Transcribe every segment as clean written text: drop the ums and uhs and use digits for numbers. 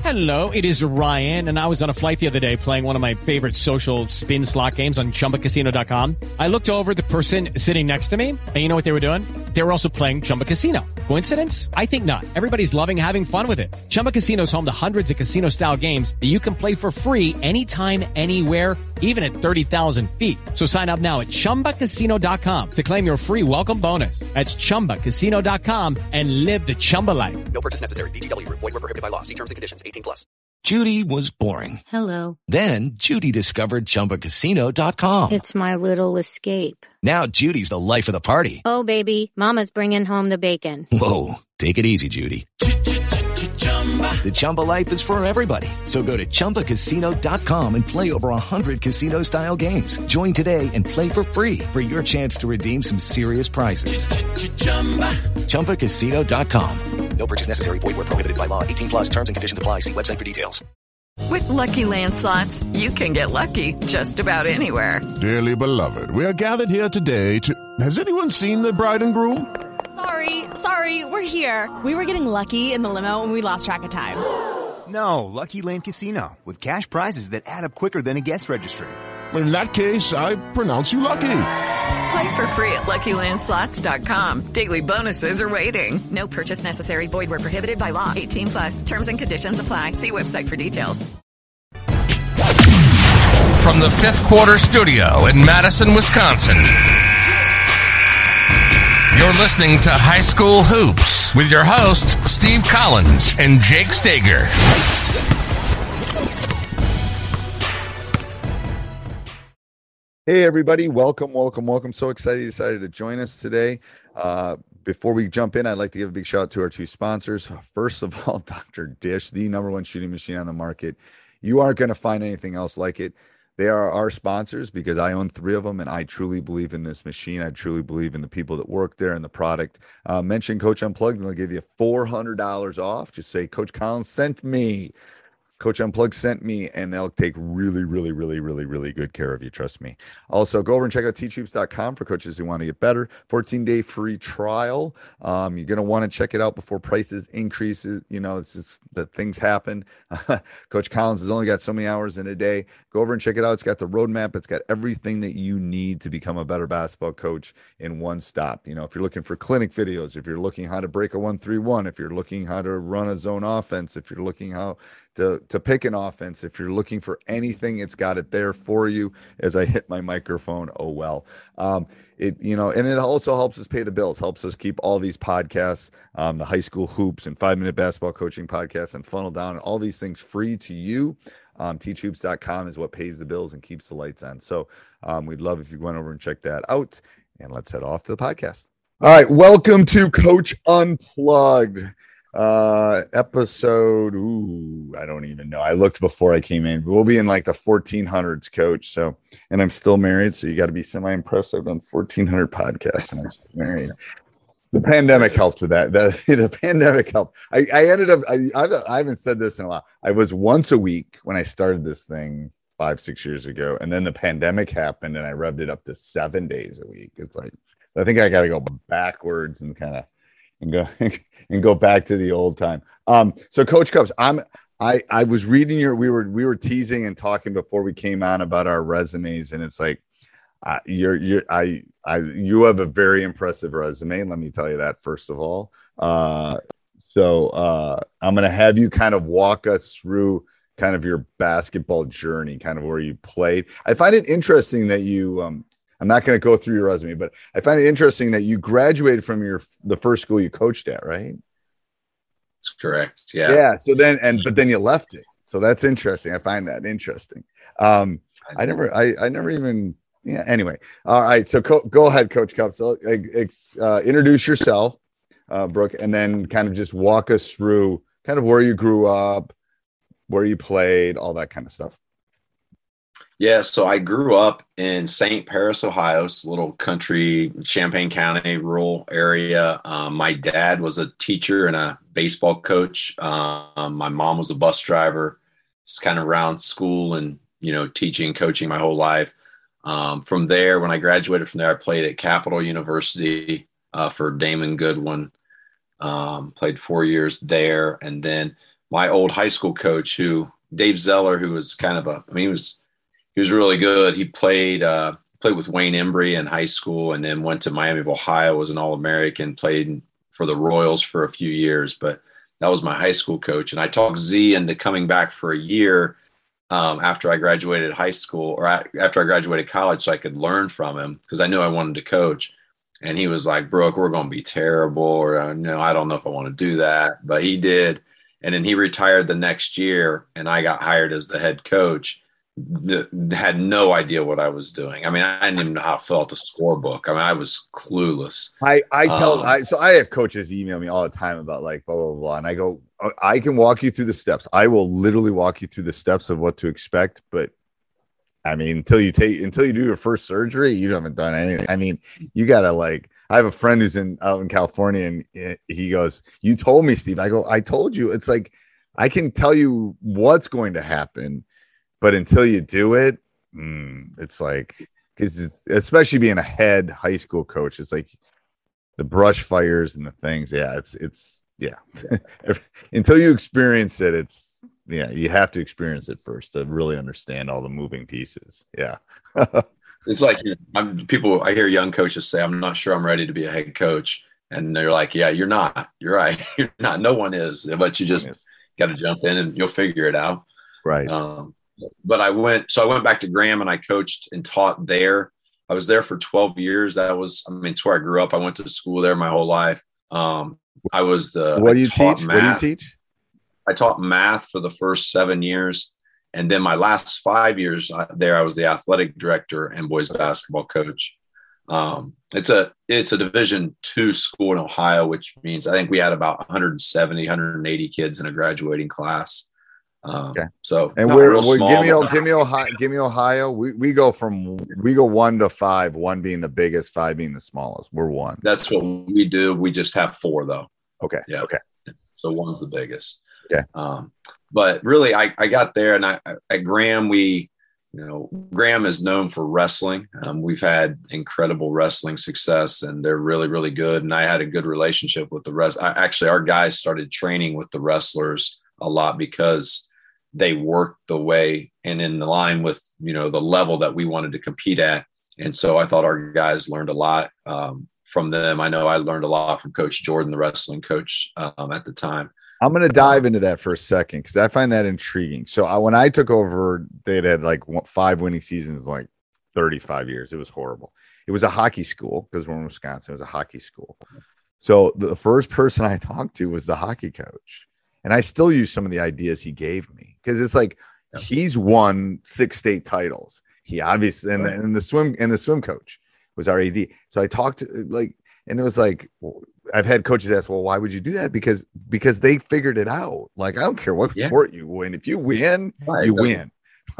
Hello, it is Ryan, and I was on a flight the other day playing one of my favorite social spin slot games on ChumbaCasino.com. I looked over at the person sitting next to me, and you know what they were doing? They were also playing Chumba Casino. Coincidence? I think not. Everybody's loving having fun with it. Chumba Casino is home to hundreds of casino-style games that you can play for free anytime, anywhere, even at 30,000 feet. So sign up now at ChumbaCasino.com to claim your free welcome bonus. That's ChumbaCasino.com and live the Chumba life. No purchase necessary. VGW. Void where prohibited by law. See terms and conditions. 18+. Judy was boring. Hello. Then Judy discovered ChumbaCasino.com. It's my little escape. Now Judy's the life of the party. Oh, baby, mama's bringing home the bacon. Whoa, take it easy, Judy. The Chumba life is for everybody. So go to ChumbaCasino.com and play over 100 casino-style games. Join today and play for free for your chance to redeem some serious prizes. ChumbaCasino.com. No purchase necessary. Void where prohibited by law. 18+. Terms and conditions apply. See website for details. With Lucky Land Slots, you can get lucky just about anywhere. Dearly beloved, we are gathered here today to... Has anyone seen the bride and groom? Sorry, we're here. We were getting lucky in the limo and we lost track of time. No, Lucky Land Casino, with cash prizes that add up quicker than a guest registry. In that case, I pronounce you lucky. Play for free at LuckyLandSlots.com. Daily bonuses are waiting. No purchase necessary. Void where prohibited by law. 18+. Terms and conditions apply. See website for details. From the Fifth Quarter Studio in Madison, Wisconsin, you're listening to High School Hoops with your hosts, Steve Collins and Jake Stager. Hey, everybody. Welcome. So excited you decided to join us today. Before we jump in, I'd like to give a big shout out to our two sponsors. First of all, Dr. Dish, the number one shooting machine on the market. You aren't going to find anything else like it. They are our sponsors because I own 3 of them, and I truly believe in this machine. I truly believe in the people that work there and the product. Mention Coach Unplugged, and they'll give you $400 off. Just say, Coach Collins sent me. Coach Unplugged sent me, and they'll take really good care of you. Trust me. Also, go over and check out teachhoops.com for coaches who want to get better. 14-day free trial. You're going to want to check it out before prices increases. You know, it's just that things happen. Coach Collins has only got so many hours in a day. Go over and check it out. It's got the roadmap. It's got everything that you need to become a better basketball coach in one stop. You know, if you're looking for clinic videos, if you're looking how to break a 1-3-1, if you're looking how to run a zone offense, if you're looking how to pick an offense, if you're looking for anything, it's got it there for you. As I hit my microphone, oh well. And it also helps us pay the bills, helps us keep all these podcasts, the High School Hoops and 5-Minute Basketball Coaching Podcast and Funnel Down and all these things free to you. Teachhoops.com is what pays the bills and keeps the lights on. So we'd love if you went over and check that out. And let's head off to the podcast. All right, welcome to Coach Unplugged. Episode, I don't even know. I looked before I came in. We'll be in like the 1400s, Coach. So, and I'm still married, so you got to be semi-impressed. I've done 1400 podcasts and I'm still married. The pandemic helped with that. The pandemic helped. I ended up, I haven't said this in a while. I was once a week when I started this thing 5-6 years ago. And then the pandemic happened and I revved it up to 7 days a week. It's like, I think I got to go backwards and kind of, and go back to the old time. So Coach Cubs, I was reading we were teasing and talking before we came on about our resumes, and it's like you have a very impressive resume. Let me tell you that first of all. So I'm going to have you kind of walk us through kind of your basketball journey, kind of where you played. I find it interesting that you I'm not going to go through your resume, but I find it interesting that you graduated from the first school you coached at, right? That's correct. Yeah. Yeah. So but then you left it. So that's interesting. I find that interesting. I never even. Yeah. Anyway. All right. So go ahead, Coach Cup. So introduce yourself, Brooke, and then kind of just walk us through kind of where you grew up, where you played, all that kind of stuff. Yeah, so I grew up in St. Paris, Ohio. It's a little country, Champaign County, rural area. My dad was a teacher and a baseball coach. My mom was a bus driver. It's kind of around school and, teaching, coaching my whole life. From there, when I graduated from there, I played at Capital University for Damon Goodwin. Played 4 years there. And then my old high school coach, who Dave Zeller, who was kind of he was really good. He played with Wayne Embry in high school, and then went to Miami of Ohio, was an All-American, played for the Royals for a few years, but that was my high school coach. And I talked Z into coming back for a year after I graduated high school, or after I graduated college, so I could learn from him, because I knew I wanted to coach. And he was like, Brooke, we're going to be terrible. Or no, I don't know if I want to do that. But he did. And then he retired the next year, and I got hired as the head coach. Had no idea what I was doing. I mean, I didn't even know how to fill out the scorebook. I mean, I was clueless. So I have coaches email me all the time about like blah, blah, blah. And I go, I can walk you through the steps. I will literally walk you through the steps of what to expect. But I mean, until you do your first surgery, you haven't done anything. I mean, you got to I have a friend who's out in California, and he goes, you told me, Steve. I go, I told you. It's like, I can tell you what's going to happen, but until you do it, it's like, because especially being a head high school coach, it's like the brush fires and the things. Yeah, it's until you experience it, you have to experience it first to really understand all the moving pieces. Yeah. It's like I hear young coaches say, I'm not sure I'm ready to be a head coach. And they're like, yeah, you're not. You're right. You're not. No one is. But you just got to jump in and you'll figure it out. Right. But I went back to Graham, and I coached and taught there. I was there for 12 years. It's where I grew up. I went to school there my whole life. What do you teach? I taught math for the first 7 years. And then my last 5 years there, I was the athletic director and boys basketball coach. It's a Division II school in Ohio, which means I think we had about 170, 180 kids in a graduating class. Okay. So, and give me Ohio. We go 1 to 5, 1 being the biggest, 5 being the smallest. We're 1. That's what we do. We just have 4 though. Okay. Yeah. Okay. So 1's the biggest. Okay. But really, I got there, and at Graham, Graham is known for wrestling. We've had incredible wrestling success, and they're really, really good. And I had a good relationship with the rest. Actually, our guys started training with the wrestlers a lot because they worked the way and in line with, the level that we wanted to compete at. And so I thought our guys learned a lot from them. I know I learned a lot from Coach Jordan, the wrestling coach at the time. I'm going to dive into that for a second, because I find that intriguing. So when I took over, they'd had 5 winning seasons, 35 years. It was horrible. It was a hockey school, because we're in Wisconsin. It was a hockey school. So the first person I talked to was the hockey coach. And I still use some of the ideas he gave me, because it's like, he's won 6 state titles. He obviously, and the swim coach was our AD. So I talked to and it was like, I've had coaches ask, well, why would you do that? Because they figured it out. I don't care what sport you win. If you win, you win.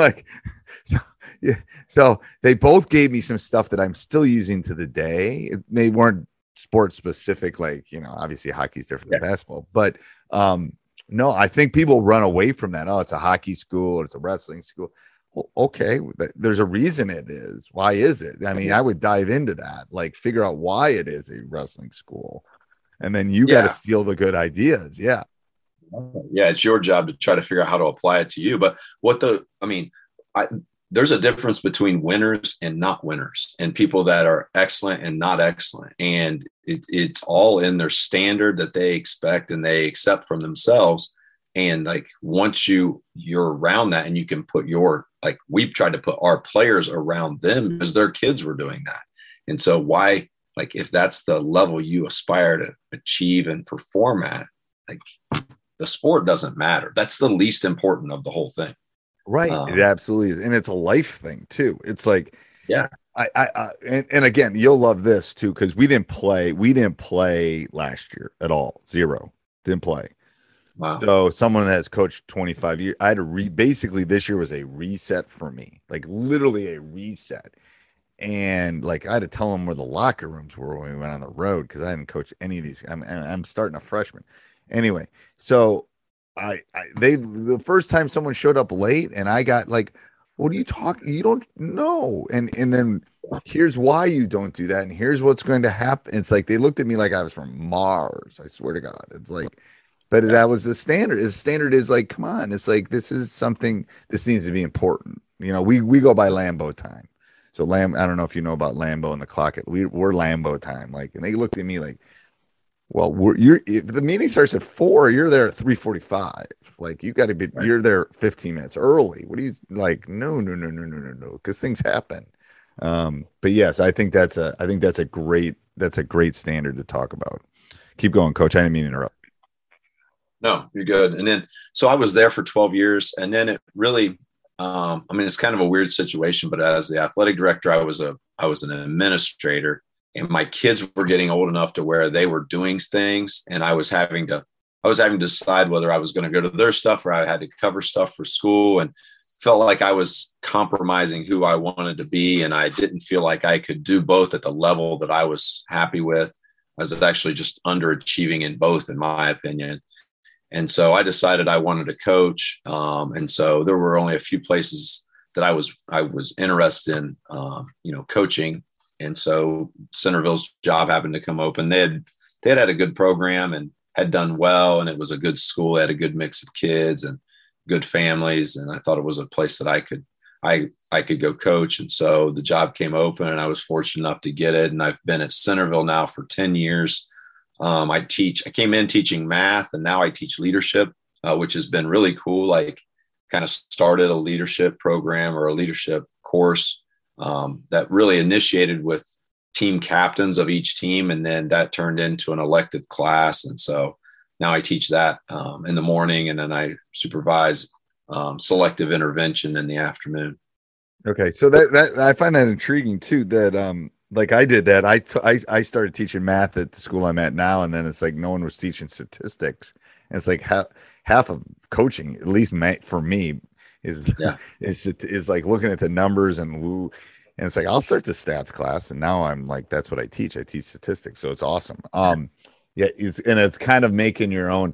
So they both gave me some stuff that I'm still using to the day. They weren't sport specific, obviously hockey's different than basketball, but no, I think people run away from that. Oh, it's a hockey school or it's a wrestling school. Well, okay, there's a reason it is. Why is it? I mean, I would dive into that, figure out why it is a wrestling school. And then you got to steal the good ideas. Yeah. Yeah. It's your job to try to figure out how to apply it to you. But there's a difference between winners and not winners, and people that are excellent and not excellent. And it's all in their standard that they expect and they accept from themselves. And once you're around that, and you can put we've tried to put our players around them, because their kids were doing that. And so why, if that's the level you aspire to achieve and perform at, the sport doesn't matter. That's the least important of the whole thing. Right. It absolutely is. And it's a life thing too. It's and again, you'll love this too, because we didn't play last year at all. 0. Didn't play. Wow. So someone that has coached 25 years, I had to basically this year was a reset for me, literally a reset. And I had to tell them where the locker rooms were when we went on the road, because I hadn't coached any of these. I'm starting a freshman. Anyway, so the first time someone showed up late, and I got what are you talking? You don't know. And then here's why you don't do that. And here's what's going to happen. It's they looked at me like I was from Mars. I swear to God. It's But that was the standard. The standard is like, come on, it's like this is something this needs to be important. You know, we go by Lambo time. So I don't know if you know about Lambo and the clock. We're Lambo time. Like, and they looked at me like, well, if the meeting starts at 4, you're there at 3:45. Like, you got to be, you're there 15 minutes early. What do you like? No, because things happen. But yes, I think that's a great standard to talk about. Keep going, Coach. I didn't mean to interrupt. No, you're good. And then, so I was there for 12 years, and then it really, I mean, it's kind of a weird situation, but as the athletic director, I was an administrator, and my kids were getting old enough to where they were doing things, and I was having to decide whether I was going to go to their stuff or I had to cover stuff for school, and felt like I was compromising who I wanted to be. And I didn't feel like I could do both at the level that I was happy with. I was actually just underachieving in both, in my opinion. And so I decided I wanted to coach. And so there were only a few places that I was interested in, coaching. And so Centerville's job happened to come open. They had a good program and had done well. And it was a good school. They had a good mix of kids and good families. And I thought it was a place that I could go coach. And so the job came open, and I was fortunate enough to get it. And I've been at Centerville now for 10 years. I came in teaching math, and now I teach leadership, which has been really cool. Like, kind of started a leadership program or a leadership course that really initiated with team captains of each team. And then that turned into an elective class. And so now I teach that in the morning, and then I supervise selective intervention in the afternoon. Okay. So that I find that intriguing too, that like I did that. I started teaching math at the school I'm at now, and then it's like no one was teaching statistics. And it's like half of coaching, at least for me, is like looking at the numbers and woo. And it's like, I'll start the stats class, and now I'm like, that's what I teach. I teach statistics, so it's awesome. Yeah, it's kind of making your own.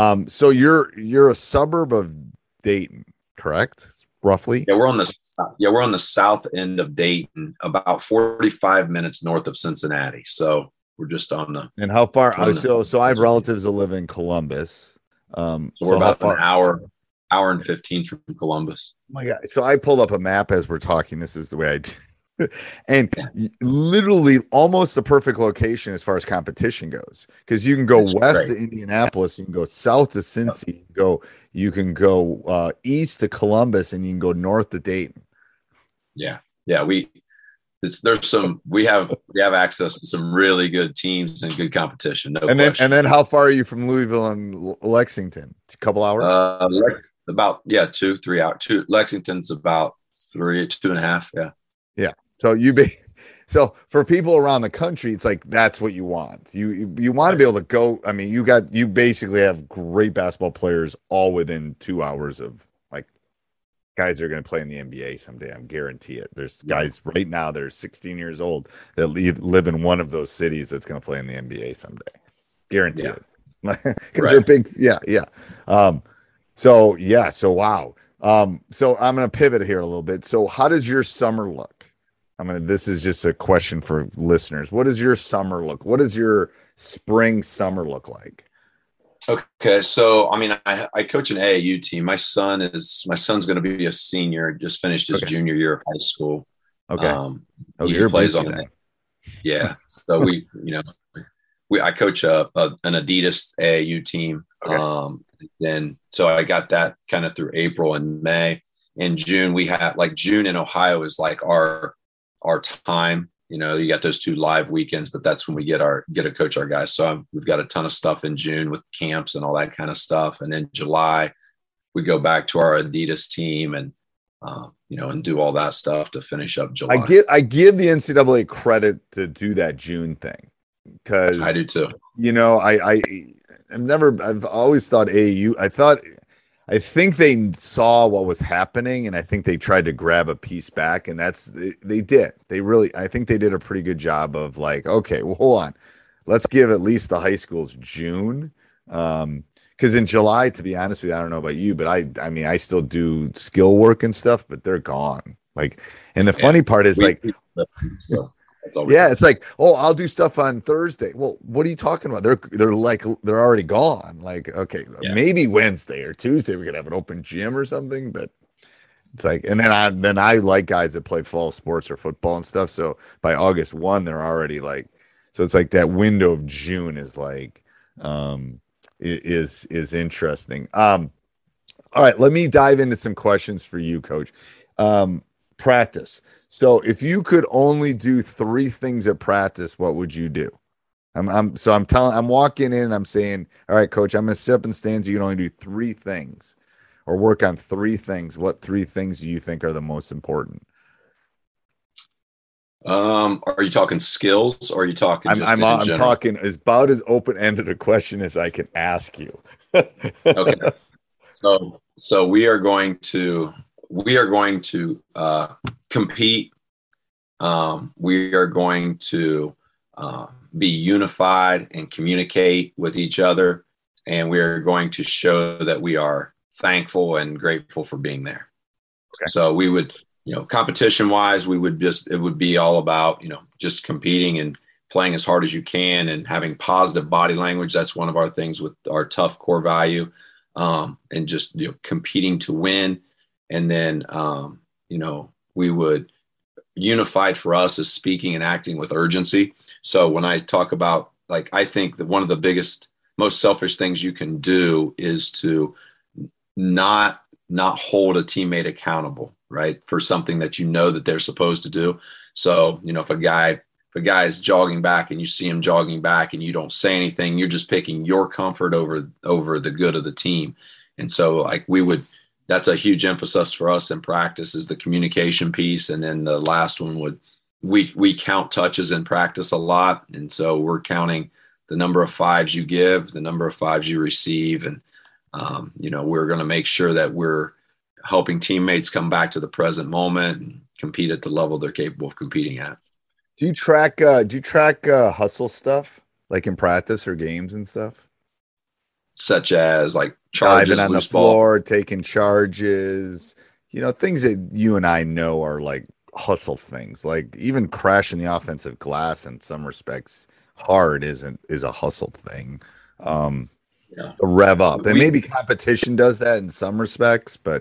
So you're a suburb of Dayton, correct? Roughly. Yeah, we're on the south end of Dayton, about 45 minutes north of Cincinnati. So we're just on the. And how far? So I have relatives that live in Columbus. So we're about an hour and 15 from Columbus. Oh my God! So I pulled up a map as we're talking. This is the way I do. And literally almost the perfect location as far as competition goes, because you can go west to Indianapolis, you can go south to Cincy, you can go east to Columbus, and you can go north to Dayton. Yeah, we have access to some really good teams and good competition. And then how far are you from Louisville and Lexington? A couple hours? About 2-3 hours. Lexington's about 2.5. Yeah. So for people around the country, it's like that's what you want. You want to be able to go. I mean, you basically have great basketball players all within 2 hours of like guys that are going to play in the NBA someday. I'm guarantee it. There's guys right now that are 16 years old that live in one of those cities that's going to play in the NBA someday. Guarantee it. Because they're big. Yeah. So wow. So I'm going to pivot here a little bit. So how does your summer look? This is just a question for listeners. What does your summer look? What does your summer look like? Okay. So, I coach an AAU team. My son's going to be a senior, just finished his junior year of high school. Okay. He plays on that. Yeah. So I coach an Adidas AAU team. Okay. So I got that kind of through April and May. In June, we have June in Ohio is like our time. You got those 2 live weekends, but that's when we get to coach our guys. So we've got a ton of stuff in June with camps and all that kind of stuff. And then July, we go back to our Adidas team and do all that stuff to finish up July. I give the NCAA credit to do that June thing, because I do too. I've always thought AAU. I think they saw what was happening, and I think they tried to grab a piece back, and they did. I think they did a pretty good job of okay, well, hold on. Let's give at least the high schools June. Because in July, to be honest with you, I don't know about you, but I still do skill work and stuff, but they're gone. And the funny part is Yeah, it's like, oh, I'll do stuff on Thursday. Well, what are you talking about? They're already gone. Like, okay, maybe Wednesday or Tuesday we could have an open gym or something, but it's like, and then I like guys that play fall sports or football and stuff. So by August 1, they're already like, so it's like that window of June is like, is interesting. All right, let me dive into some questions for you, Coach. Practice. So if you could only do 3 things at practice, what would you do? I'm walking in and I'm saying, all right, Coach, I'm going to sit up in stands. You can only do 3 things or work on 3 things. What 3 things do you think are the most important? Are you talking skills or are you talking I'm talking as about as open-ended a question as I can ask you. Okay. So we are going to compete. We are going to be unified and communicate with each other. And we are going to show that we are thankful and grateful for being there. Okay. So we would, competition wise, it would be all about, just competing and playing as hard as you can and having positive body language. That's one of our things with our tough core value. And just, competing to win. And then, we would unified for us is speaking and acting with urgency. So when I talk about, like, I think that one of the biggest, most selfish things you can do is to not hold a teammate accountable, right, for something that that they're supposed to do. So, if a guy is jogging back and you see him jogging back and you don't say anything, you're just picking your comfort over the good of the team. And so, like, that's a huge emphasis for us in practice is the communication piece. And then the last one we count touches in practice a lot. And so we're counting the number of 5s you give, the number of 5s you receive. And, we're going to make sure that we're helping teammates come back to the present moment and compete at the level they're capable of competing at. Do you track hustle stuff like in practice or games and stuff? Such as like charges, on the floor, taking charges, things that you and I know are like hustle things, like even crashing the offensive glass in some respects hard is a hustle thing. The rev up, and maybe competition does that in some respects, but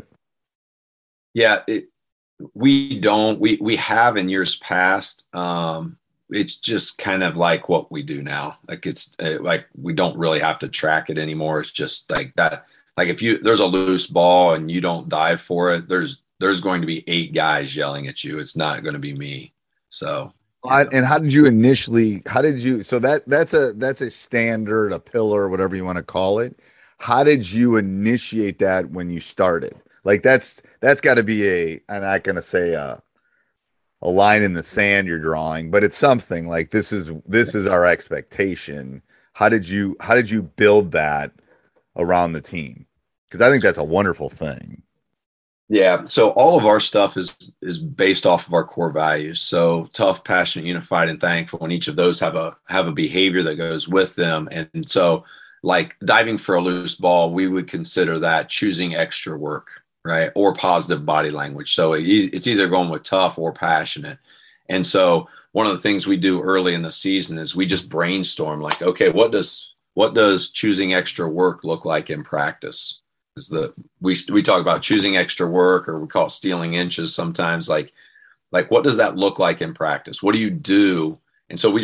we don't. We have in years past. It's just kind of like what we do now. Like it's like we don't really have to track it anymore. It's just like that. Like if there's a loose ball and you don't dive for it, there's going to be 8 guys yelling at you. It's not going to be me. So. And how did you initially? So that's a standard, a pillar, whatever you want to call it. How did you initiate that when you started? Like that's got to be I'm not going to say a line in the sand you're drawing, but it's something like this is our expectation. How did you build that around the team? Because I think that's a wonderful thing. Yeah. So all of our stuff is based off of our core values. So tough, passionate, unified, and thankful. And each of those have a behavior that goes with them. And so like diving for a loose ball, we would consider that choosing extra work, right? Or positive body language. So it's either going with tough or passionate. And so one of the things we do early in the season is we just brainstorm like, okay, what does choosing extra work look like in practice? We talk about choosing extra work, or we call it stealing inches sometimes. Like what does that look like in practice? What do you do? And so we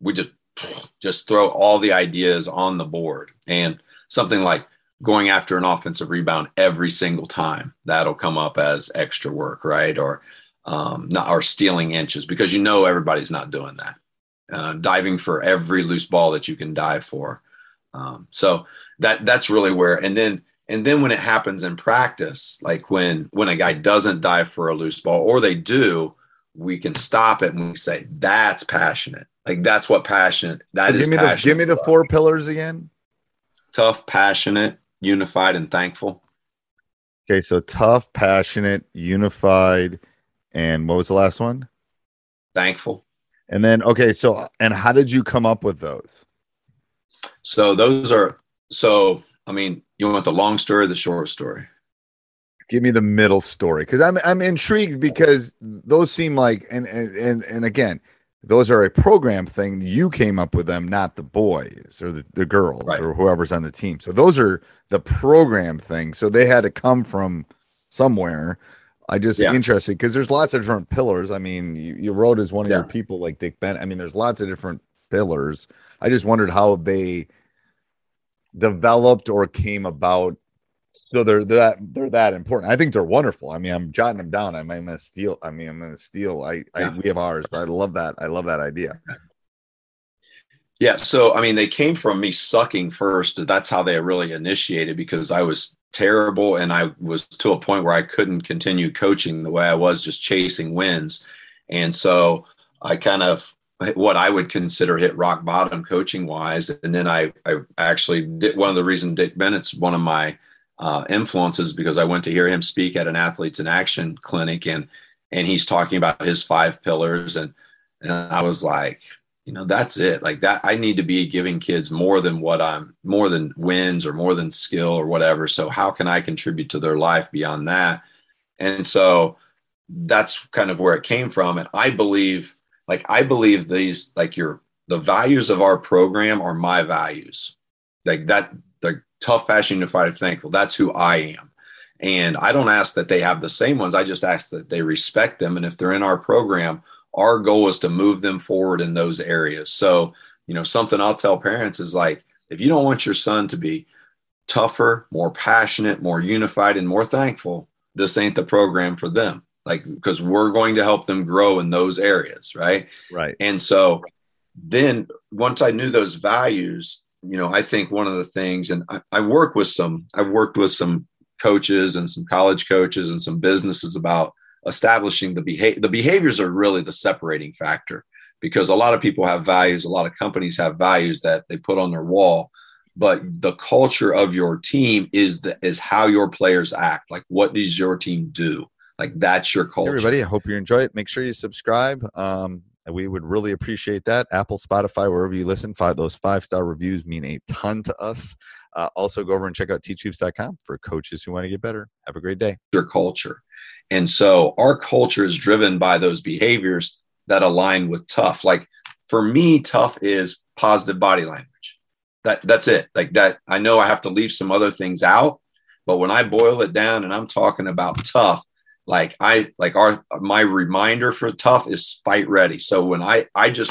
just throw all the ideas on the board, and something like going after an offensive rebound every single time, that'll come up as extra work, right? Or stealing inches, because everybody's not doing that. Diving for every loose ball that you can dive for. So that's really where, and then when it happens in practice, like when a guy doesn't dive for a loose ball, or they do, we can stop it and we say, that's passionate. Like that's what passionate, that is passionate. Give me the 4 pillars again. Tough, passionate, unified, and thankful. Okay, so tough, passionate, unified, and what was the last one? Thankful. And then, okay, so, and how did you come up with those? So you want the long story or the short story? Give me the middle story, because I'm intrigued, because those seem like, and again, those are a program thing. You came up with them, not the boys or the girls Right. or whoever's on the team. So those are the program things. So they had to come from somewhere. I just interested because there's lots of different pillars. I mean, you wrote as one of your people like Dick Bennett. I mean, there's lots of different pillars. I just wondered how they developed or came about. So they're that important. I think they're wonderful. I mean, I'm jotting them down. I'm gonna steal. We have ours, but I love that. I love that idea. Yeah. So, I mean, they came from me sucking first. That's how they really initiated, because I was terrible. And I was to a point where I couldn't continue coaching the way I was, just chasing wins. And so I kind of, what I would consider, hit rock bottom coaching wise. And then I actually did, one of the reasons Dick Bennett's one of my influences, because I went to hear him speak at an Athletes in Action clinic, and he's talking about his 5 pillars. And I was like, that's it. Like that, I need to be giving kids more than wins or more than skill or whatever. So how can I contribute to their life beyond that? And so that's kind of where it came from. And I believe these, the values of our program are my values. Like that, the tough, passionate, unified, thankful. That's who I am. And I don't ask that they have the same ones. I just ask that they respect them. And if they're in our program, our goal is to move them forward in those areas. So, something I'll tell parents is like, if you don't want your son to be tougher, more passionate, more unified, and more thankful, this ain't the program for them. Like, because we're going to help them grow in those areas. Right. Right. And so then once I knew those values, I think one of the things, and I've worked with some coaches and some college coaches and some businesses about establishing the behaviors are really the separating factor, because a lot of people have values. A lot of companies have values that they put on their wall, but the culture of your team is how your players act. Like, what does your team do? Like, that's your culture. Everybody, I hope you enjoy it. Make sure you subscribe. We would really appreciate that. Apple, Spotify, wherever you listen, those 5-star reviews mean a ton to us. Also, go over and check out teachhoops.com for coaches who want to get better. Have a great day. Your culture. And so our culture is driven by those behaviors that align with tough. Like, for me, tough is positive body language. That's it. Like that. I know I have to leave some other things out, but when I boil it down and I'm talking about tough, my reminder for tough is fight ready. So when I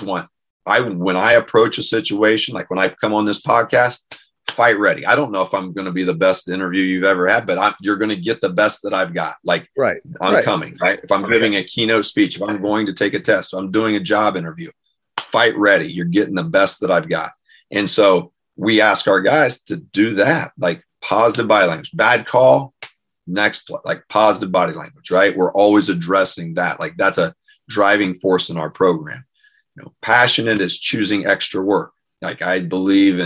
approach a situation, like when I come on this podcast, fight ready. I don't know if I'm going to be the best interview you've ever had, but you're going to get the best that I've got. Like, right. I'm coming, right? If I'm giving a keynote speech, if I'm going to take a test, if I'm doing a job interview, fight ready. You're getting the best that I've got. And so we ask our guys to do that, like positive body language, bad call, next play, like positive body language, right? We're always addressing that. Like, that's a driving force in our program. Passionate is choosing extra work. Like, I believe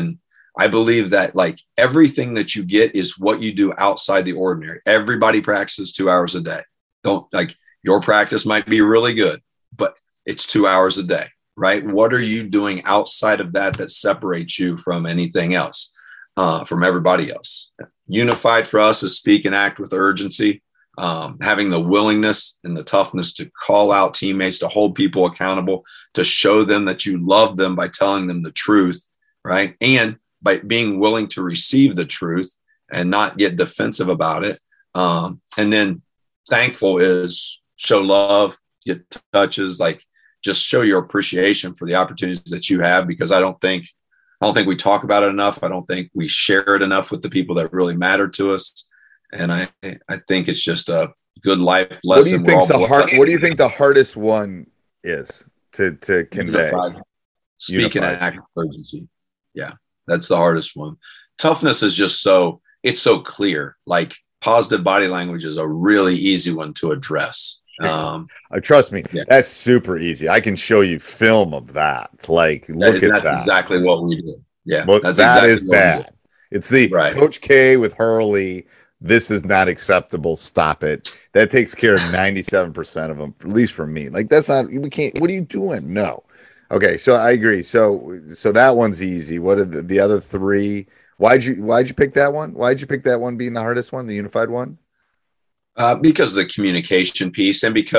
that like everything that you get is what you do outside the ordinary. Everybody practices 2 hours a day. Your practice might be really good, but it's 2 hours a day, right? What are you doing outside of that separates you from anything else, from everybody else? Unified for us is speak and act with urgency, having the willingness and the toughness to call out teammates, to hold people accountable, to show them that you love them by telling them the truth, right? And by being willing to receive the truth and not get defensive about it. And then thankful is show love, get touches, like just show your appreciation for the opportunities that you have, because I don't think we talk about it enough. I don't think we share it enough with the people that really matter to us. And I think it's just a good life lesson. What do you think the hardest one is to convey? Speak and act with urgency. Yeah. That's the hardest one. Toughness is just it's so clear. Like, positive body language is a really easy one to address. Trust me, that's super easy. I can show you film of that. Like, look at that. That's exactly what we do. Yeah, that is bad. It's the Coach K with Hurley. This is not acceptable. Stop it. That takes care of 97% of them, at least for me. Like, that's not. We can't. What are you doing? No. Okay, so I agree. So that one's easy. What are the other 3? Why'd you pick that one? Why'd you pick that one being the hardest one, the unified one? Because of the communication piece, and because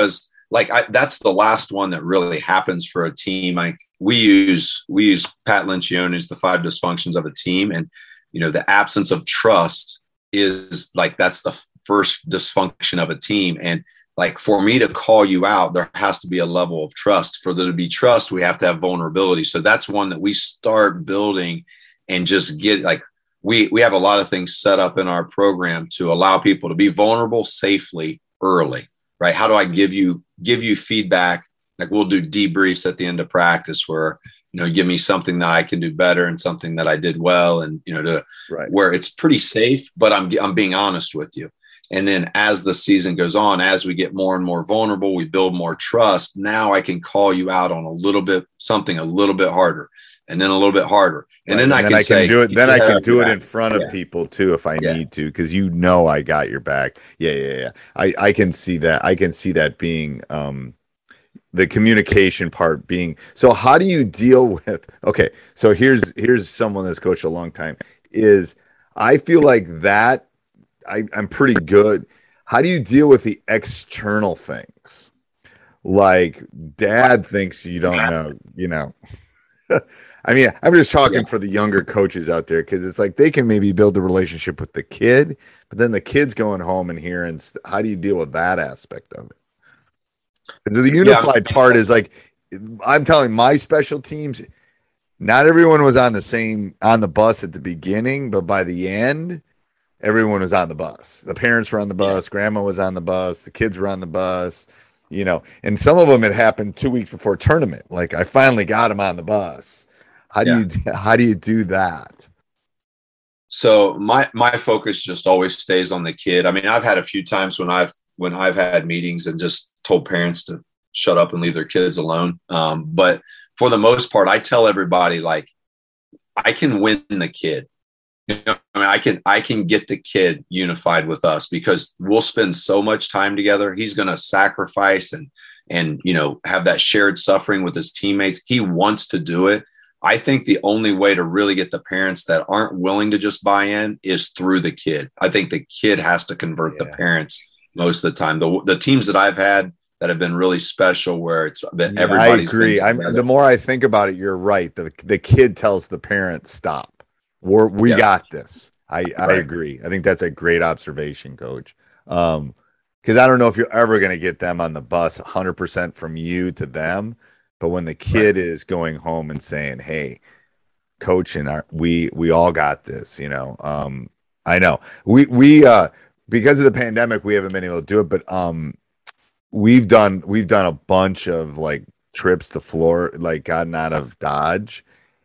that's the last one that really happens for a team. We use Pat Lencioni's The 5 Dysfunctions of a Team. And, the absence of trust is that's the first dysfunction of a team. And for me to call you out, there has to be a level of trust. For there to be trust, we have to have vulnerability. So that's one that we start building and just get we have a lot of things set up in our program to allow people to be vulnerable safely early, right? How do I give you feedback? We'll do debriefs at the end of practice where, give me something that I can do better and something that I did well. And, where it's pretty safe, but I'm being honest with you. And then as the season goes on, as we get more and more vulnerable, we build more trust. Now I can call you out on something a little bit harder, and then a little bit harder. And then I can say, do it. Then I can do it in front of people too, if I need to, because I got your back. Yeah. I can see that. I can see that being the communication part being. So how do you deal with? Okay, so here's someone that's coached a long time. I feel like that. I'm pretty good. How do you deal with the external things? Like dad thinks you don't know, I mean, I'm just talking for the younger coaches out there, because it's they can maybe build a relationship with the kid, but then the kid's going home and hearing. How do you deal with that aspect of it? And the unified part is I'm telling my special teams, not everyone was on the bus at the beginning, but by the end, everyone was on the bus. The parents were on the bus. Grandma was on the bus. The kids were on the bus, and some of them had happened 2 weeks before tournament. I finally got them on the bus. How do you do that? So my focus just always stays on the kid. I mean, I've had a few times when I've had meetings and just told parents to shut up and leave their kids alone. But for the most part, I tell everybody, I can win the kid. I can get the kid unified with us, because we'll spend so much time together. He's going to sacrifice and have that shared suffering with his teammates. He wants to do it. I think the only way to really get the parents that aren't willing to just buy in is through the kid. I think the kid has to convert the parents most of the time. The teams that I've had that have been really special, where it's been everybody's. I agree. The more I think about it, you're right. The kid tells the parent, stop. We got this. I agree. I think that's a great observation, Coach. Because I don't know if you're ever going to get them on the bus 100% from you to them. But when the kid is going home and saying, hey, Coach, and we all got this, I know we because of the pandemic, we haven't been able to do it, but we've done a bunch of trips to Florida, gotten out of Dodge.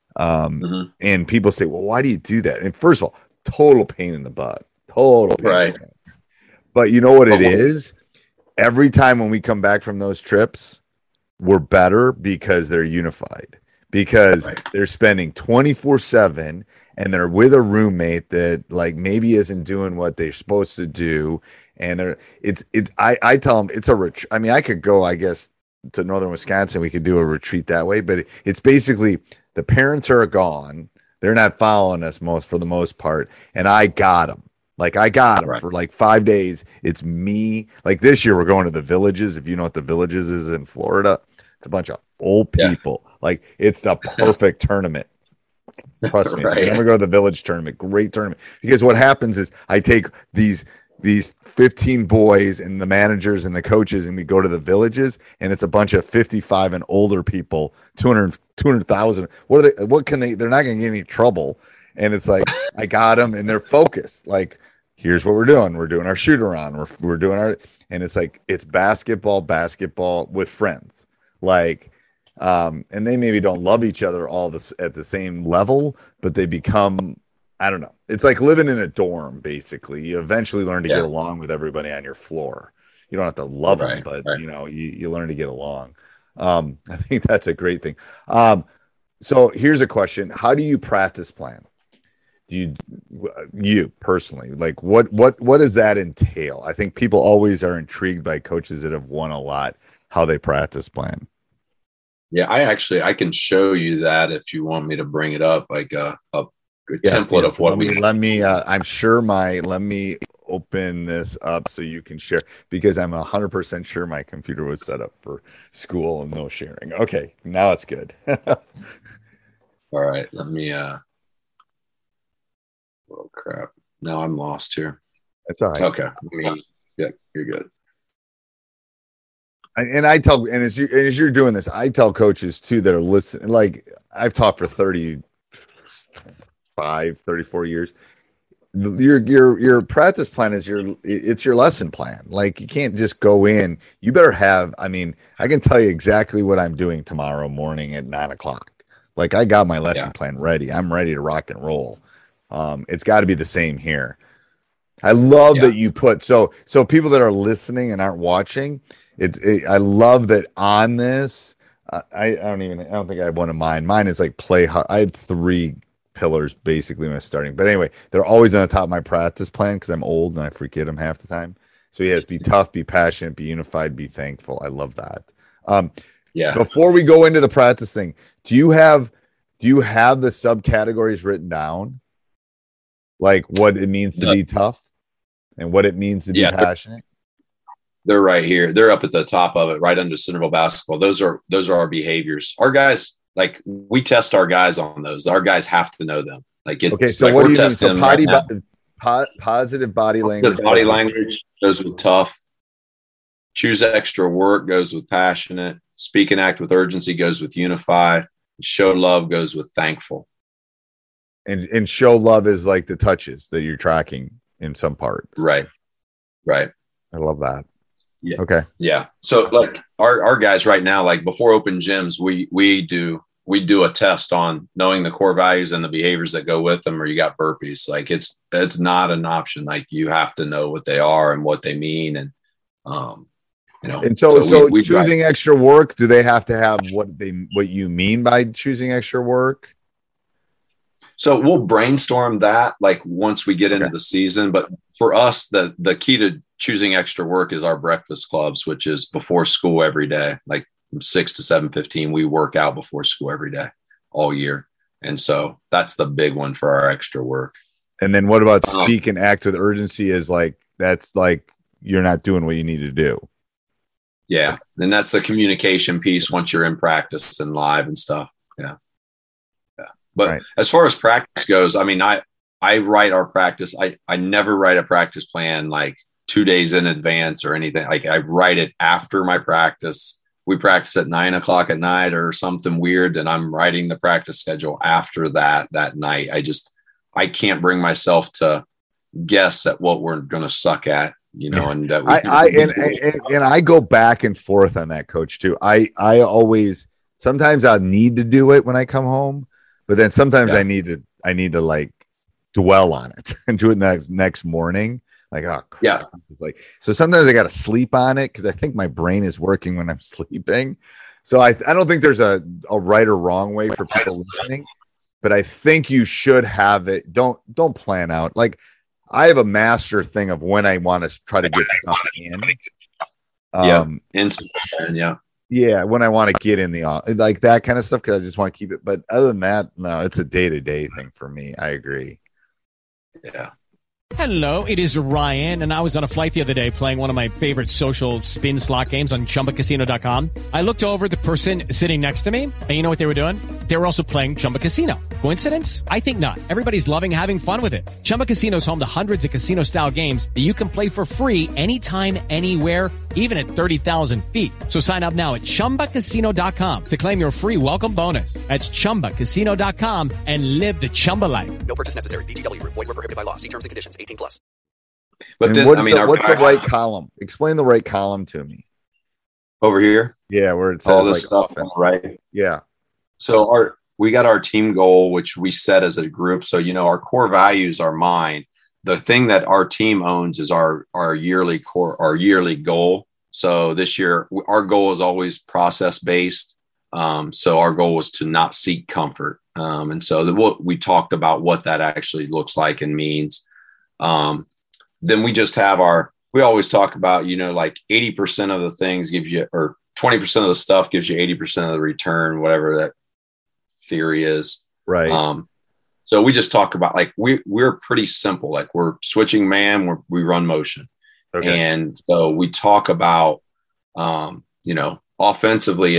And people say, well, why do you do that? And first of all, total pain in the butt, total pain. Right. But you know what it is? Every time when we come back from those trips, we're better because they're unified, because they're spending 24/7 and they're with a roommate that maybe isn't doing what they're supposed to do. And I tell them it's I could go, I guess, to Northern Wisconsin. We could do a retreat that way, but it's basically, the parents are gone. They're not following us for the most part. And I got them. I got them for 5 days. It's me. This year, we're going to the Villages. If you know what the Villages is in Florida, it's a bunch of old people. It's the perfect tournament. Trust me. If you ever go to the Village tournament, great tournament. Because what happens is I take these 15 boys and the managers and the coaches, and we go to the Villages, and it's a bunch of 55 and older people, 200,000. What can they, they're not going to get any trouble. And it's I got them and they're focused. Here's what we're doing. We're doing our shoot around. We're doing our, and it's it's basketball with friends. And they maybe don't love each other at the same level, but they become, I don't know. It's like living in a dorm, basically. You eventually learn to get along with everybody on your floor. You don't have to love them, but you learn to get along. I think that's a great thing. So here's a question: how do you practice plan? You personally, what does that entail? I think people always are intrigued by coaches that have won a lot, how they practice plan. Yeah, I can show you that if you want me to bring it up, a template of what let me I'm sure let me open this up so you can share, because I'm 100% sure my computer was set up for school and no sharing. Okay, now it's good. All right, let me oh crap. Now I'm lost here. That's all right. Okay. Yeah, you're good. And I tell, and as you're doing this, I tell coaches too that are listening. Like, I've taught for 34 years. Your practice plan is it's your lesson plan. Like, you can't just go in. You better have. I mean, I can tell you exactly what I'm doing tomorrow morning at 9:00. Like, I got my lesson plan ready. I'm ready to rock and roll. It's got to be the same here. I love that you put so people that are listening and aren't watching. I love that on this. I don't think I have one of mine. Mine is like play hard. I had 3 pillars basically when I was starting. But anyway, they're always on the top of my practice plan because I'm old and I forget them half the time. So yes, be tough, be passionate, be unified, be thankful. I love that. Before we go into the practice thing, do you have the subcategories written down? Like what it means to be tough and what it means to be passionate? They're right here. They're up at the top of it, right under Centerville basketball. Those are our behaviors. Our guys, like, we test our guys on those. Our guys have to know them. Like, it's okay. So like, what we're do you mean? testing Positive body language. The body language goes with tough. Choose extra work goes with passionate. Speak and act with urgency goes with unified. Show love goes with thankful. And show love is like the touches that you're tracking in some parts. Right. I love that. Yeah. Okay. Yeah. So like our guys right now, like before open gyms, we do a test on knowing the core values and the behaviors that go with them, or you got burpees. Like it's not an option. Like, you have to know what they are and what they mean. And, and so we choosing extra work, do they have to have what you mean by choosing extra work? So we'll brainstorm that like once we get into the season. But for us, the key to choosing extra work is our breakfast clubs, which is before school every day. Like from 6 to 7:15, we work out before school every day, all year. And so that's the big one for our extra work. And then what about speak and act with urgency? Is like, that's like, you're not doing what you need to do. Yeah. And that's the communication piece once you're in practice and live and stuff. Yeah. But as far as practice goes, I mean, I write our practice. I never write a practice plan like 2 days in advance or anything. Like, I write it after my practice. We practice at 9:00 at night or something weird. And I'm writing the practice schedule after that night. I can't bring myself to guess at what we're going to suck at, and that I go back and forth on that, coach, too. I always, sometimes I need to do it when I come home. But then sometimes I need to like dwell on it and do it next morning. Like, oh crap. Like, so sometimes I got to sleep on it because I think my brain is working when I'm sleeping. So I don't think there's a right or wrong way for people listening, but I think you should have it. Don't plan out. Like, I have a master thing of when I want to try to get stuff in. Yeah, when I want to get in like that kind of stuff, because I just want to keep it. But other than that, no, it's a day-to-day thing for me. I agree. Yeah. Hello, it is Ryan, and I was on a flight the other day playing one of my favorite social spin slot games on ChumbaCasino.com. I looked over at the person sitting next to me, and you know what they were doing? They were also playing Chumba Casino. Coincidence? I think not. Everybody's loving having fun with it. Chumba Casino is home to hundreds of casino-style games that you can play for free anytime, anywhere, even at 30,000 feet. So sign up now at ChumbaCasino.com to claim your free welcome bonus. That's ChumbaCasino.com and live the Chumba life. No purchase necessary. VGW. Void where prohibited by law. See terms and conditions. 18+. But then, what's the right column? Explain the right column to me. Over here? Yeah, where it says all this stuff on the right. Yeah. So we got our team goal, which we set as a group. So, our core values are mine. The thing that our team owns is our yearly goal. So this year, our goal is always process based. So our goal was to not seek comfort. And so we talked about what that actually looks like and means. Then we just have we always talk about, like 80% of the things gives you, or 20% of the stuff gives you 80% of the return, whatever that theory is. Right. So we just talk about like we're pretty simple. Like we're switching man, we run motion. Okay. And so we talk about, offensively,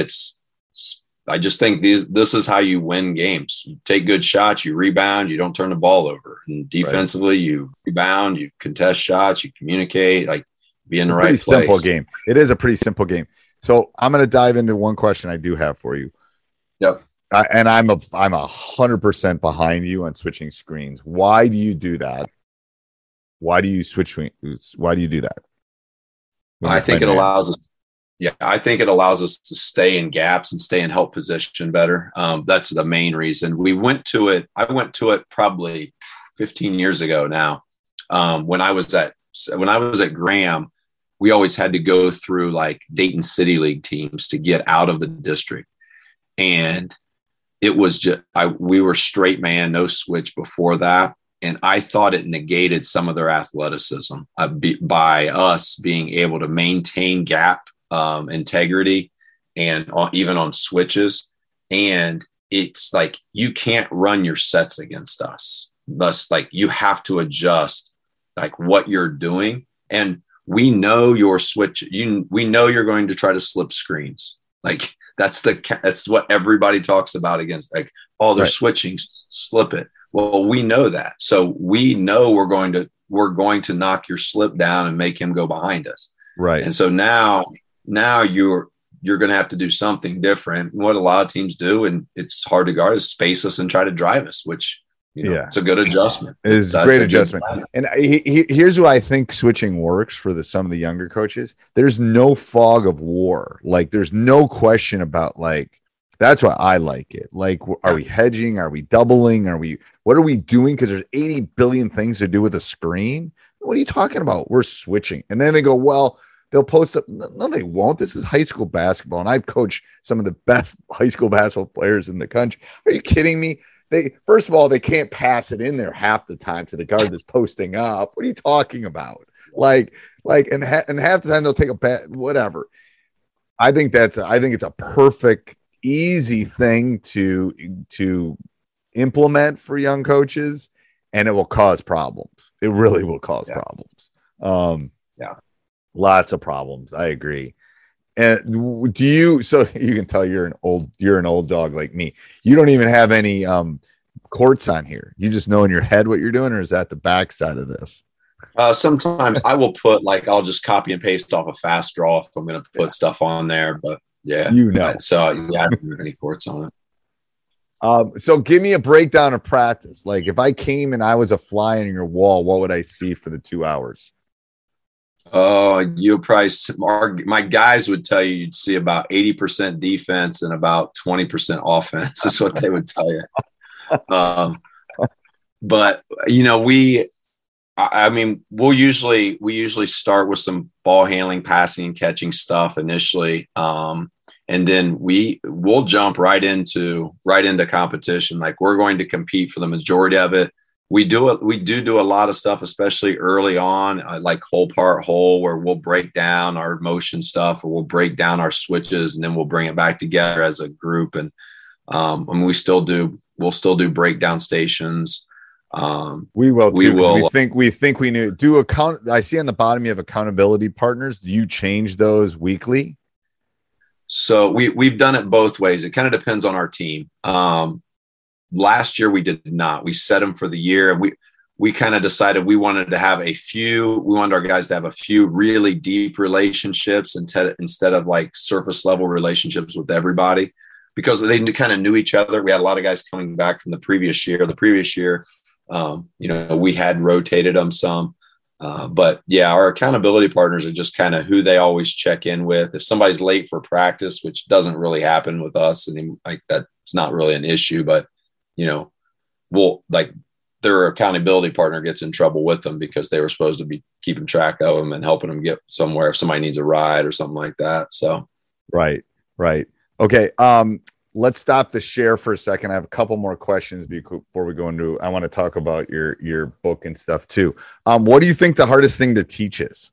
I just think this is how you win games. You take good shots, you rebound, you don't turn the ball over. And defensively, you rebound, you contest shots, you communicate, like be in the right place. Simple game. It is a pretty simple game. So I'm going to dive into one question I do have for you. Yep. And I'm 100% behind you on switching screens. Why do you do that? Why do you do that? I think it allows us. Yeah, I think it allows us to stay in gaps and stay in help position better. That's the main reason. I went to it probably 15 years ago now. When I was at Graham, we always had to go through like Dayton City League teams to get out of the district, and it was just we were straight man, no switch before that. And I thought it negated some of their athleticism by us being able to maintain gap integrity and even on switches. And it's like you can't run your sets against us. Thus, like you have to adjust like what you're doing. And we know your switch. We know you're going to try to slip screens. Like that's what everybody talks about against. Like, oh, they're switching, slip it. Well, we know that. So we know we're going to knock your slip down and make him go behind us. Right. And so now you're going to have to do something different. And what a lot of teams do, and it's hard to guard, is space us and try to drive us, which, it's a good adjustment. It's a great adjustment. And here's why I think switching works for some of the younger coaches. There's no fog of war. Like there's no question about like, that's why I like it. Like, are we hedging? Are we doubling? What are we doing? Because there's 80 billion things to do with a screen. What are you talking about? We're switching. And then they go, well, they'll post up. No, they won't. This is high school basketball. And I've coached some of the best high school basketball players in the country. Are you kidding me? First of all, they can't pass it in there half the time to the guard that's posting up. What are you talking about? And half the time they'll take a bat, whatever. I think it's a perfect, easy thing to implement for young coaches, and it will cause problems. It really will cause problems. Lots of problems. I agree. And so you can tell you're an old dog like me. You don't even have any courts on here. You just know in your head what you're doing, or is that the backside of this? Sometimes I will I'll just copy and paste off a fast draw if I'm going to put stuff on there, but yeah, so I don't have any courts on it. So give me a breakdown of practice. Like if I came and I was a fly on your wall, what would I see for the 2 hours? You probably, my guys would tell you'd see about 80% defense and about 20% offense is what they would tell you. But we usually start with some ball handling, passing, and catching stuff initially. And then we'll jump right into competition. Like we're going to compete for the majority of it. We do a lot of stuff, especially early on, like whole part whole, where we'll break down our motion stuff, or we'll break down our switches, and then we'll bring it back together as a group. And we'll still do breakdown stations. We will. We think we need do account. I see on the bottom you have accountability partners. Do you change those weekly? So we've done it both ways. It kind of depends on our team. Last year we did not. We set them for the year, and we kind of decided we wanted our guys to have a few really deep relationships instead of like surface level relationships with everybody, because they kind of knew each other. We had a lot of guys coming back from the previous year. We had rotated them some. But yeah, our accountability partners are just kind of who they always check in with. If somebody's late for practice, which doesn't really happen with us, and like that's not really an issue, but their accountability partner gets in trouble with them because they were supposed to be keeping track of them and helping them get somewhere if somebody needs a ride or something like that. So, right. Okay. Let's stop the share for a second. I have a couple more questions before we go into, I want to talk about your book and stuff too. What do you think the hardest thing to teach is?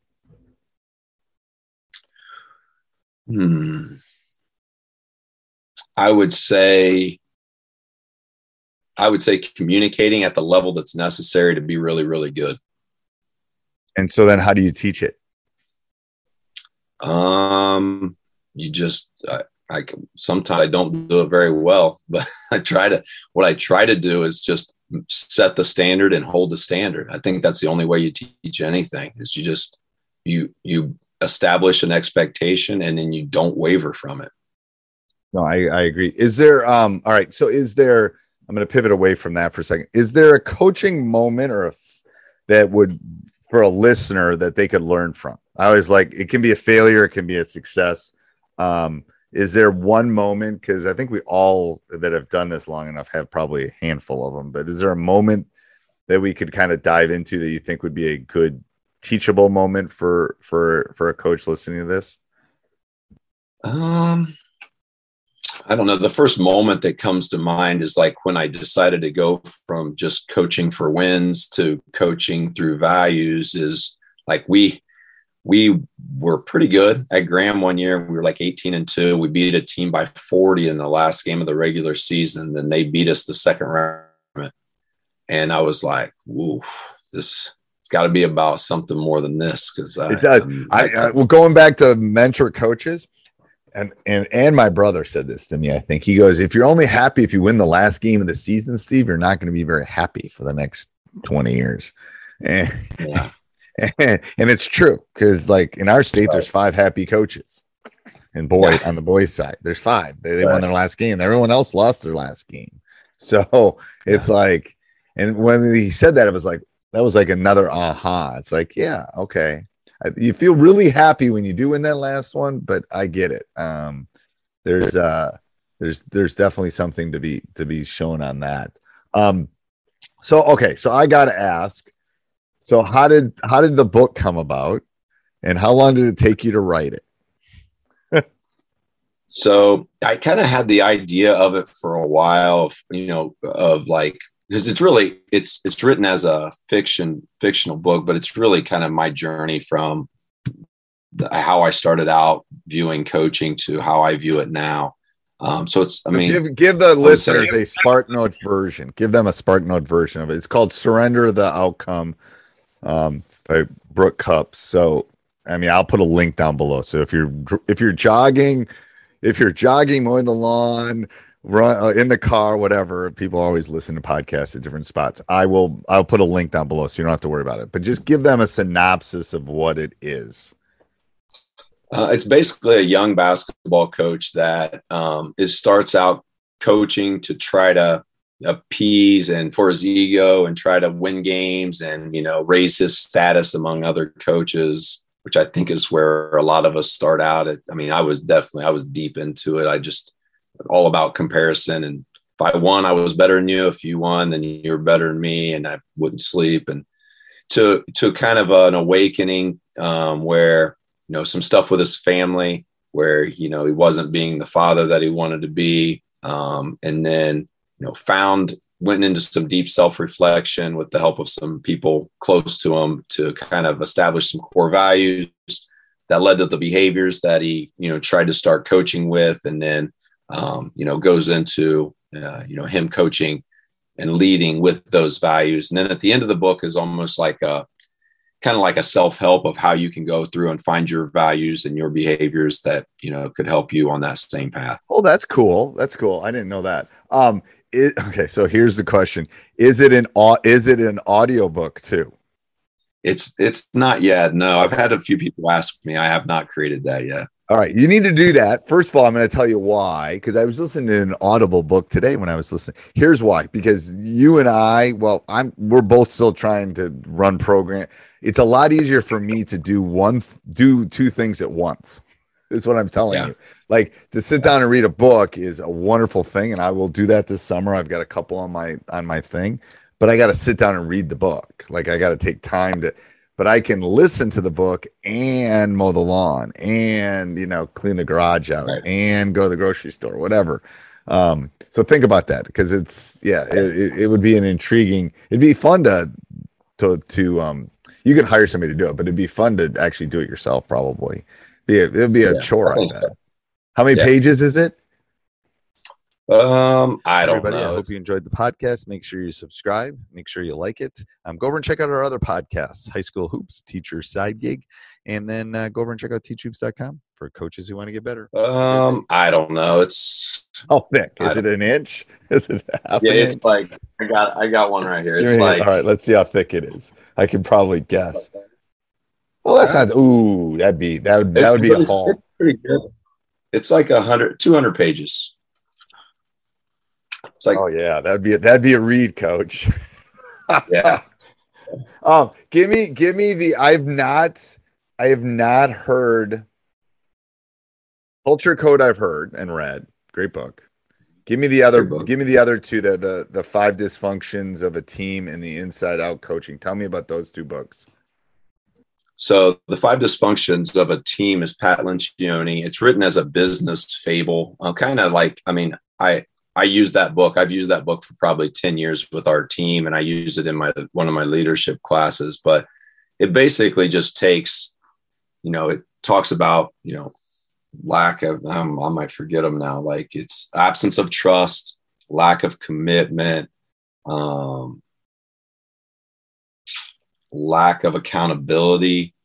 I would say I would say communicating at the level that's necessary to be really, really good. And so then how do you teach it? You just, sometimes I don't do it very well, but what I try to do is just set the standard and hold the standard. I think that's the only way you teach anything, is you establish an expectation and then you don't waver from it. No, I agree. Is there, all right. So I'm going to pivot away from that for a second. Is there a coaching moment that would, for a listener, that they could learn from? I always it can be a failure, it can be a success. Is there one moment? Because I think we all that have done this long enough have probably a handful of them. But is there a moment that we could kind of dive into that you think would be a good teachable moment for a coach listening to this? I don't know. The first moment that comes to mind is like when I decided to go from just coaching for wins to coaching through values. Is like we were pretty good at Graham one year. We were like 18-2. We beat a team by 40 in the last game of the regular season. Then they beat us the second round. And I was like, "Ooh, it's got to be about something more than this." Because it does. Well, going back to mentor coaches. And my brother said this to me. I think he goes, if you're only happy if you win the last game of the season, Steve, you're not going to be very happy for the next 20 years. And, yeah. and it's true, because like in our state, there's 5 happy coaches, and on the boys' side, there's 5. They won their last game. Everyone else lost their last game. So it's like, and when he said that, it was like, that was like another aha. It's like, yeah, okay. You feel really happy when you do win that last one, but I get it. There's definitely something to be shown on that. So I got to ask. So how did the book come about, and how long did it take you to write it? So I kind of had the idea of it for a while, of like, because it's written as a fictional book, but it's really kind of my journey from how I started out viewing coaching to how I view it now. So it's, give the listeners a SparkNote version. Give them a SparkNote version of it. It's called Surrender the Outcome by Brooke Cups. So, I'll put a link down below. So if you're jogging, mowing the lawn, run in the car, whatever, people always listen to podcasts at different spots. I'll put a link down below so you don't have to worry about it, but just give them a synopsis of what it is. It's basically a young basketball coach that starts out coaching to try to appease and for his ego and try to win games and, raise his status among other coaches, which I think is where a lot of us start out at. I was deep into it. All about comparison, and if I won, I was better than you. If you won, then you were better than me, and I wouldn't sleep. And to kind of an awakening where some stuff with his family, where he wasn't being the father that he wanted to be, and then went into some deep self-reflection with the help of some people close to him to kind of establish some core values that led to the behaviors that he tried to start coaching with, and then goes into, him coaching and leading with those values. And then at the end of the book is almost like a self-help of how you can go through and find your values and your behaviors that, could help you on that same path. Oh, that's cool. That's cool. I didn't know that. Okay. So here's the question. Is it an audiobook too? It's not yet. No, I've had a few people ask me. I have not created that yet. All right. You need to do that. First of all, I'm going to tell you why, because I was listening to an Audible book today when I was listening. Here's why, because you and we're both still trying to run program. It's a lot easier for me to do 2 things at once. Is what I'm telling you. Like, to sit down and read a book is a wonderful thing. And I will do that this summer. I've got a couple on my thing, but I got to sit down and read the book. Like, I got to take time but I can listen to the book and mow the lawn and, clean the garage out and go to the grocery store, whatever. So think about that, because it would be it'd be fun to you could hire somebody to do it, but it'd be fun to actually do it yourself. Probably it'd be a chore. I bet. How many pages is it? I don't Everybody, know. I hope you enjoyed the podcast. Make sure you subscribe. Make sure you like it. Go over and check out our other podcasts, High School Hoops, Teacher Side Gig, and then go over and check out teachhoops.com for coaches who want to get better. I don't know. It's thick. Is it an inch? Is it half an it's inch? like I got one right here. It's like, all right, let's see how thick it is. I can probably guess. Well, that's not. Ooh, that would be a haul. It's pretty good. It's like 200 pages. It's like, oh yeah, that'd be a read, Coach. Yeah. Give me the. I have not heard Culture Code. I've heard and read. Great book. Give me the other two. The 5 dysfunctions of a team and the Inside Out coaching. Tell me about those 2 books. So the 5 dysfunctions of a team is Pat Lencioni. It's written as a business fable. I use that book. I've used that book for probably 10 years with our team, and I use it in one of my leadership classes. But it basically just takes, it talks about, lack of, I might forget them now. Like it's absence of trust, lack of commitment, lack of accountability.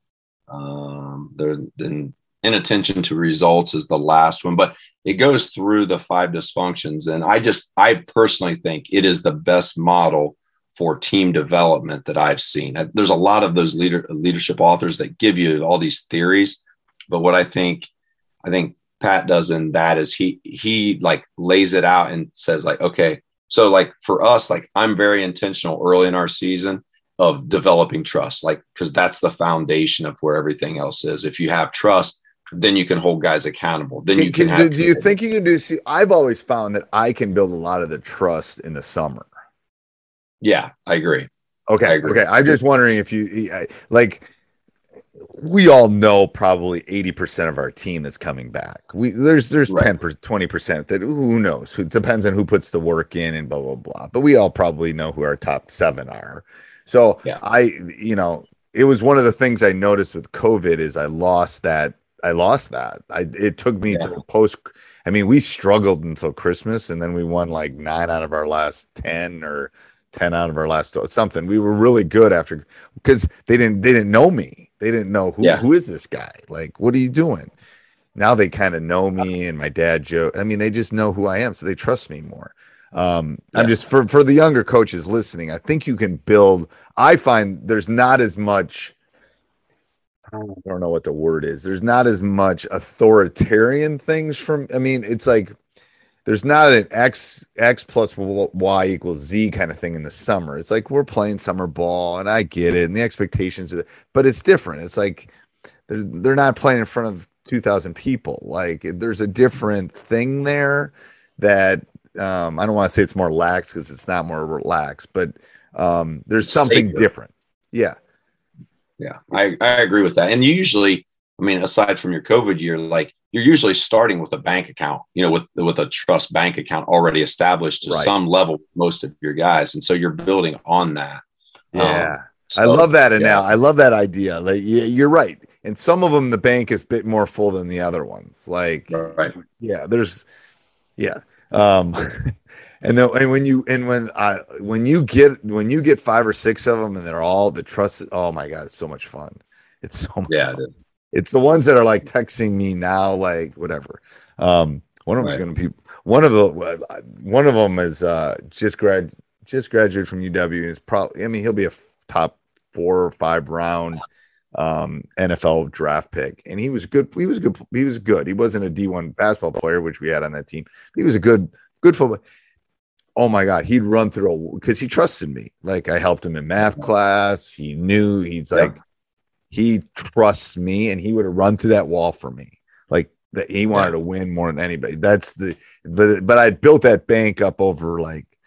Then inattention to results is the last one, but it goes through the 5 dysfunctions. And I personally think it is the best model for team development that I've seen. There's a lot of those leadership authors that give you all these theories, but what I think Pat does in that is he like lays it out and says like, okay, so like for us, like I'm very intentional early in our season of developing trust, like, because that's the foundation of where everything else is. If you have trust, then you can hold guys accountable. Then you can have. Do you think you can do? See, I've always found that I can build a lot of the trust in the summer. Yeah, I agree. Okay. I'm just wondering if you like. We all know probably 80% of our team that's coming back. There's 20% that who knows? Who depends on who puts the work in and blah blah blah. But we all probably know who our top 7 are. So yeah. It was one of the things I noticed with COVID is I lost that. It took me to post. I mean, we struggled until Christmas, and then we won like 9 out of our last 10 or 10 out of our last something. We were really good after because they didn't know me. They didn't know who is this guy? Like, what are you doing? Now they kind of know me and my dad, Joe. I mean, they just know who I am, so they trust me more. I'm just for the younger coaches listening. I think you can build. I find there's not as much. I don't know what the word is. There's not as much authoritarian things it's like there's not an X plus Y equals Z kind of thing in the summer. It's like we're playing summer ball, and I get it, and the expectations are, but it's different. It's like they're not playing in front of 2,000 people. Like there's a different thing there that I don't want to say it's more lax because it's not more relaxed, but there's something different. Yeah. Yeah, I agree with that. And usually, I mean, aside from your COVID year, like you're usually starting with a bank account, with a trust bank account already established to some level, most of your guys. And so you're building on that. Yeah. I love that. And now I love that idea. Like, you're right. And some of them, the bank is a bit more full than the other ones. Like, And when you get 5 or 6 of them and they're all the trust, oh my God, it's so much fun. It's so much fun. It's the ones that are like texting me now, like whatever. One of them is going to be one of them is just graduated from UW. Is probably, he'll be a top 4 or 5 round NFL draft pick, and he was good. He was good. He wasn't a D1 basketball player, which we had on that team. He was a good football. Oh my God, he'd run through because he trusted me. Like I helped him in math class. He knew he trusts me, and he would have run through that wall for me. Like that, he wanted to win more than anybody. But I built that bank up over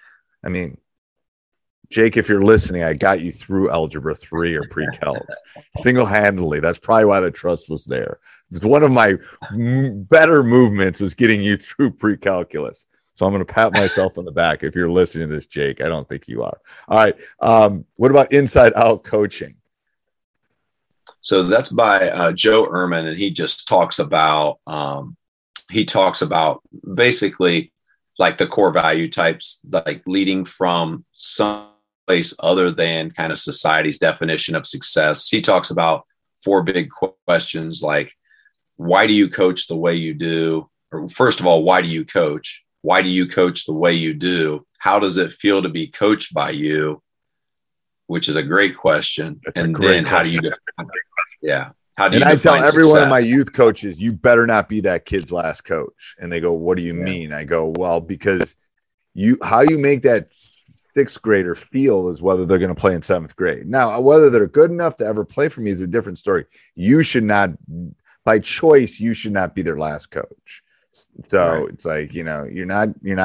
Jake, if you're listening, I got you through algebra 3 or pre-calc single-handedly. That's probably why the trust was there. One of my better movements was getting you through pre-calculus. So I'm going to pat myself on the back. If you're listening to this, Jake, I don't think you are. All right. What about Inside Out coaching? So that's by Joe Ehrman, and he just talks about basically like the core value types, like leading from some place other than kind of society's definition of success. He talks about 4 big questions, like, why do you coach the way you do? Or first of all, why do you coach? Why do you coach the way you do? How does it feel to be coached by you? Which is a great question. And then how do you how do you I tell every one of my success? youth coaches, you better not be that kid's last coach. And they go, what do you mean? I go, well, because how you make that 6th grader feel is whether they're going to play in 7th grade. Now, whether they're good enough to ever play for me is a different story. You should not, by choice, you should not be their last coach. So It's like, you're not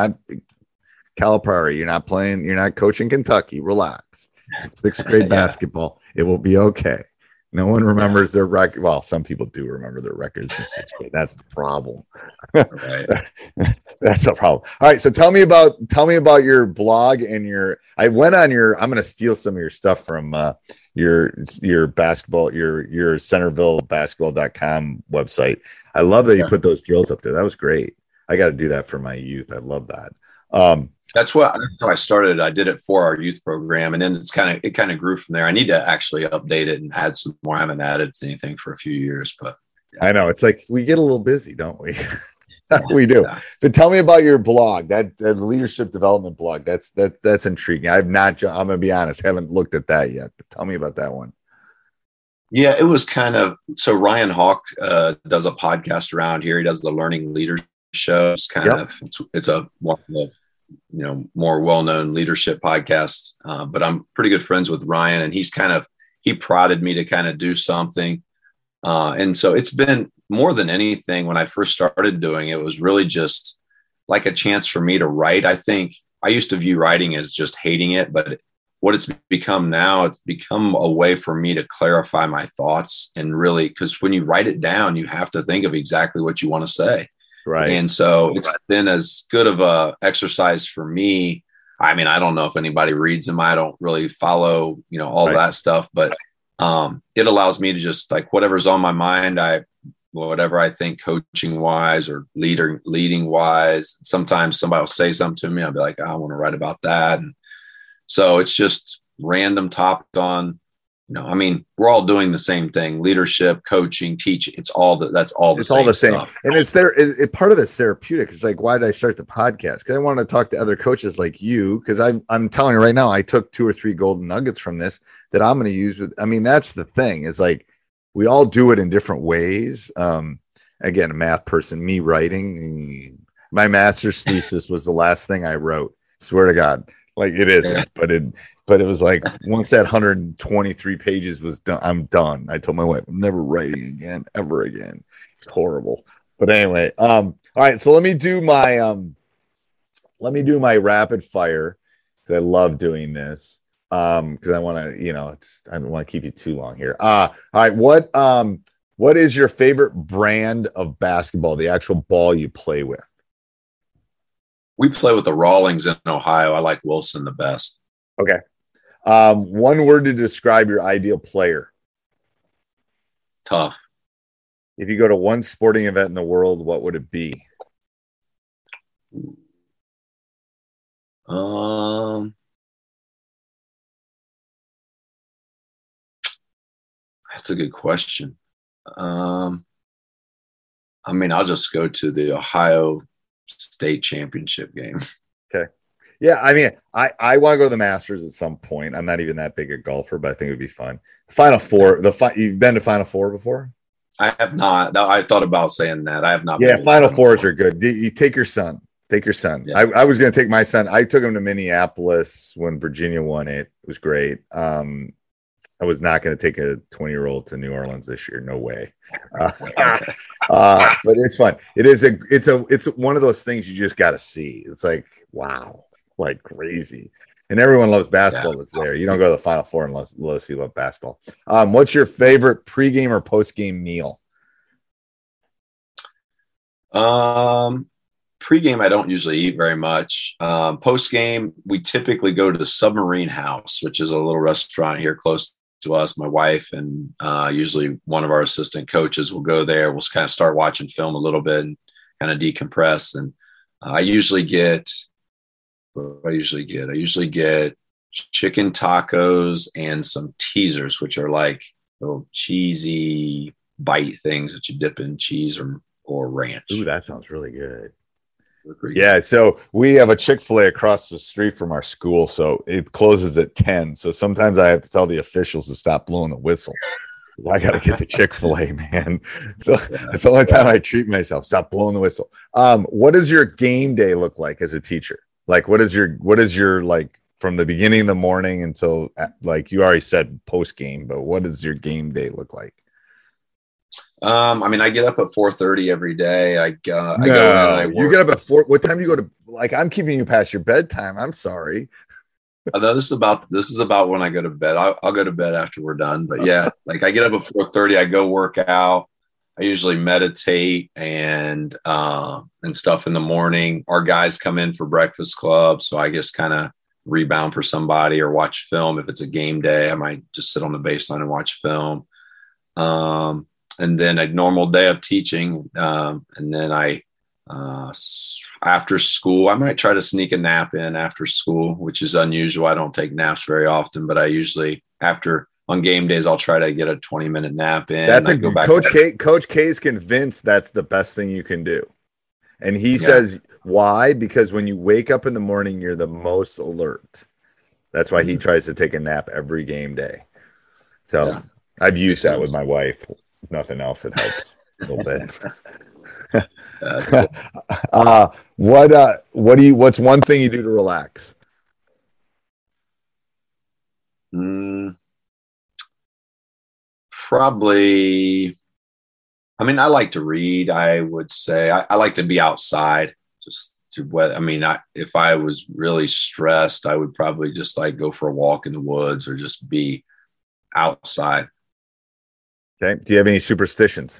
Calipari, you're not playing, you're not coaching Kentucky. Relax. It's 6th grade basketball. It will be okay. No one remembers their record. Well, some people do remember their records in 6th grade. That's the problem. That's the problem. All right. So tell me about your blog and I went on I'm going to steal some of your stuff from your basketball, your centervillebasketball.com website. I love that you put those drills up there. That was great. I got to do that for my youth. I love that. That's how I started. I did it for our youth program, and then it kind of grew from there. I need to actually update it and add some more. I haven't added anything for a few years, but I know it's like we get a little busy, don't we? We do. Yeah. But tell me about your blog, that leadership development blog. That's intriguing. I'm going to be honest, haven't looked at that yet, but tell me about that one. Yeah, it was so Ryan Hawk does a podcast around here. He does the Learning Leader Show. It's a one of the more well-known leadership podcast. But I'm pretty good friends with Ryan, and he prodded me to kind of do something. And so it's been more than anything. When I first started doing it, it was really just like a chance for me to write. I think I used to view writing as just hating it, but what it's become now, it's become a way for me to clarify my thoughts, and really, because when you write it down, you have to think of exactly what you want to say. Right. And so it's been as good of a exercise for me. I mean, I don't know if anybody reads them. I don't really follow, all that stuff, but it allows me to just like whatever's on my mind, whatever I think coaching wise or leading wise. Sometimes somebody will say something to me. I'll be like, I want to write about that. And so it's just random topics on, we're all doing the same thing: leadership, coaching, teaching. It's all the same stuff. And part of it's therapeutic. It's like, why did I start the podcast? Because I want to talk to other coaches like you. Because I'm telling you right now, I took 2 or 3 golden nuggets from this that I'm going to use that's the thing. Is like, we all do it in different ways. Again, a math person, me writing, my master's thesis was the last thing I wrote. Swear to God. Like it isn't, but it was like once that 123 pages was done, I'm done. I told my wife, I'm never writing again, ever again. It's horrible. But anyway, all right. So let me do my rapid fire, because I love doing this. Because I want to, I don't want to keep you too long here. All right. What is your favorite brand of basketball? The actual ball you play with? We play with the Rawlings in Ohio. I like Wilson the best. Okay. One word to describe your ideal player. Tough. If you go to one sporting event in the world, what would it be? That's a good question. I'll just go to the Ohio State Championship game. Okay. Yeah, I want to go to the Masters at some point. I'm not even that big a golfer, but I think it would be fun. Final Four. You've been to Final Four before? I have not. No, I thought about saying that. I have not. Yeah, Final Fours are good. You take your son. Take your son. Yeah. I was going to take my son. I took him to Minneapolis when Virginia won it. It was great. I was not going to take a 20-year-old to New Orleans this year. No way. But it's fun. It's one of those things you just got to see. It's like, wow, like crazy. And everyone loves basketball that's there. You don't go to the Final Four unless you love basketball. What's your favorite pregame or postgame meal? Pregame, I don't usually eat very much. Postgame, we typically go to the Submarine House, which is a little restaurant here close to us. My wife and usually one of our assistant coaches will go there. We'll kind of start watching film a little bit and kind of decompress. And I usually get chicken tacos and some teasers, which are like little cheesy bite things that you dip in cheese or ranch. Ooh, that sounds really good. Yeah, so we have a Chick-fil-A across the street from our school, so it closes at 10. So sometimes I have to tell the officials to stop blowing the whistle. I got to get the Chick-fil-A, man. So it's the only time I treat myself. Stop blowing the whistle. What does your game day look like as a teacher? Like, what is your like from the beginning of the morning until, like you already said post game, but what does your game day look like? I mean, I get up at 4:30 every day. I go in and I work. You get up at 4. What time do you go to? Like, I'm keeping you past your bedtime. I'm sorry. No, this is about when I go to bed. I'll go to bed after we're done. But yeah, like I get up at 4:30. I go work out. I usually meditate and stuff in the morning. Our guys come in for breakfast club, so I just kind of rebound for somebody or watch film. If it's a game day, I might just sit on the baseline and watch film. And then a normal day of teaching. And then after school, I might try to sneak a nap in after school, which is unusual. I don't take naps very often, but I usually on game days, I'll try to get a 20-minute nap in. That's Coach K is convinced that's the best thing you can do. And he says, why? Because when you wake up in the morning, you're the most alert. That's why he tries to take a nap every game day. So I've used that with my wife. Nothing else, it helps a little bit. What's one thing you do to relax? Probably, I mean, I like to read. I would say I like to be outside. If I was really stressed, I would probably just like go for a walk in the woods or just be outside. Okay. Do you have any superstitions?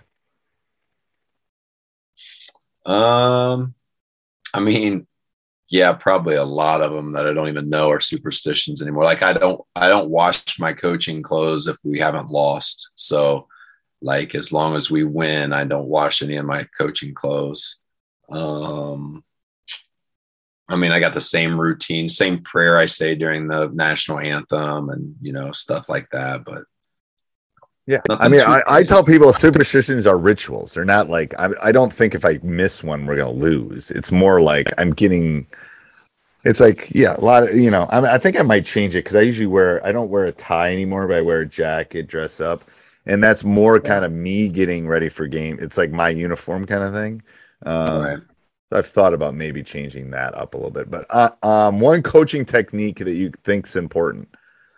I mean, yeah, probably a lot of them that I don't even know are superstitions anymore. Like I don't wash my coaching clothes if we haven't lost. So like, as long as we win, I don't wash any of my coaching clothes. I mean, I got the same routine, same prayer I say during the national anthem and, stuff like that. But yeah, I mean, I tell people superstitions are rituals. They're not like, I don't think if I miss one, we're going to lose. It's more like it's like, yeah, a lot of, I think I might change it because I don't wear a tie anymore, but I wear a jacket, dress up. And that's more kind of me getting ready for game. It's like my uniform kind of thing. Right. I've thought about maybe changing that up a little bit. But one coaching technique that you think's important.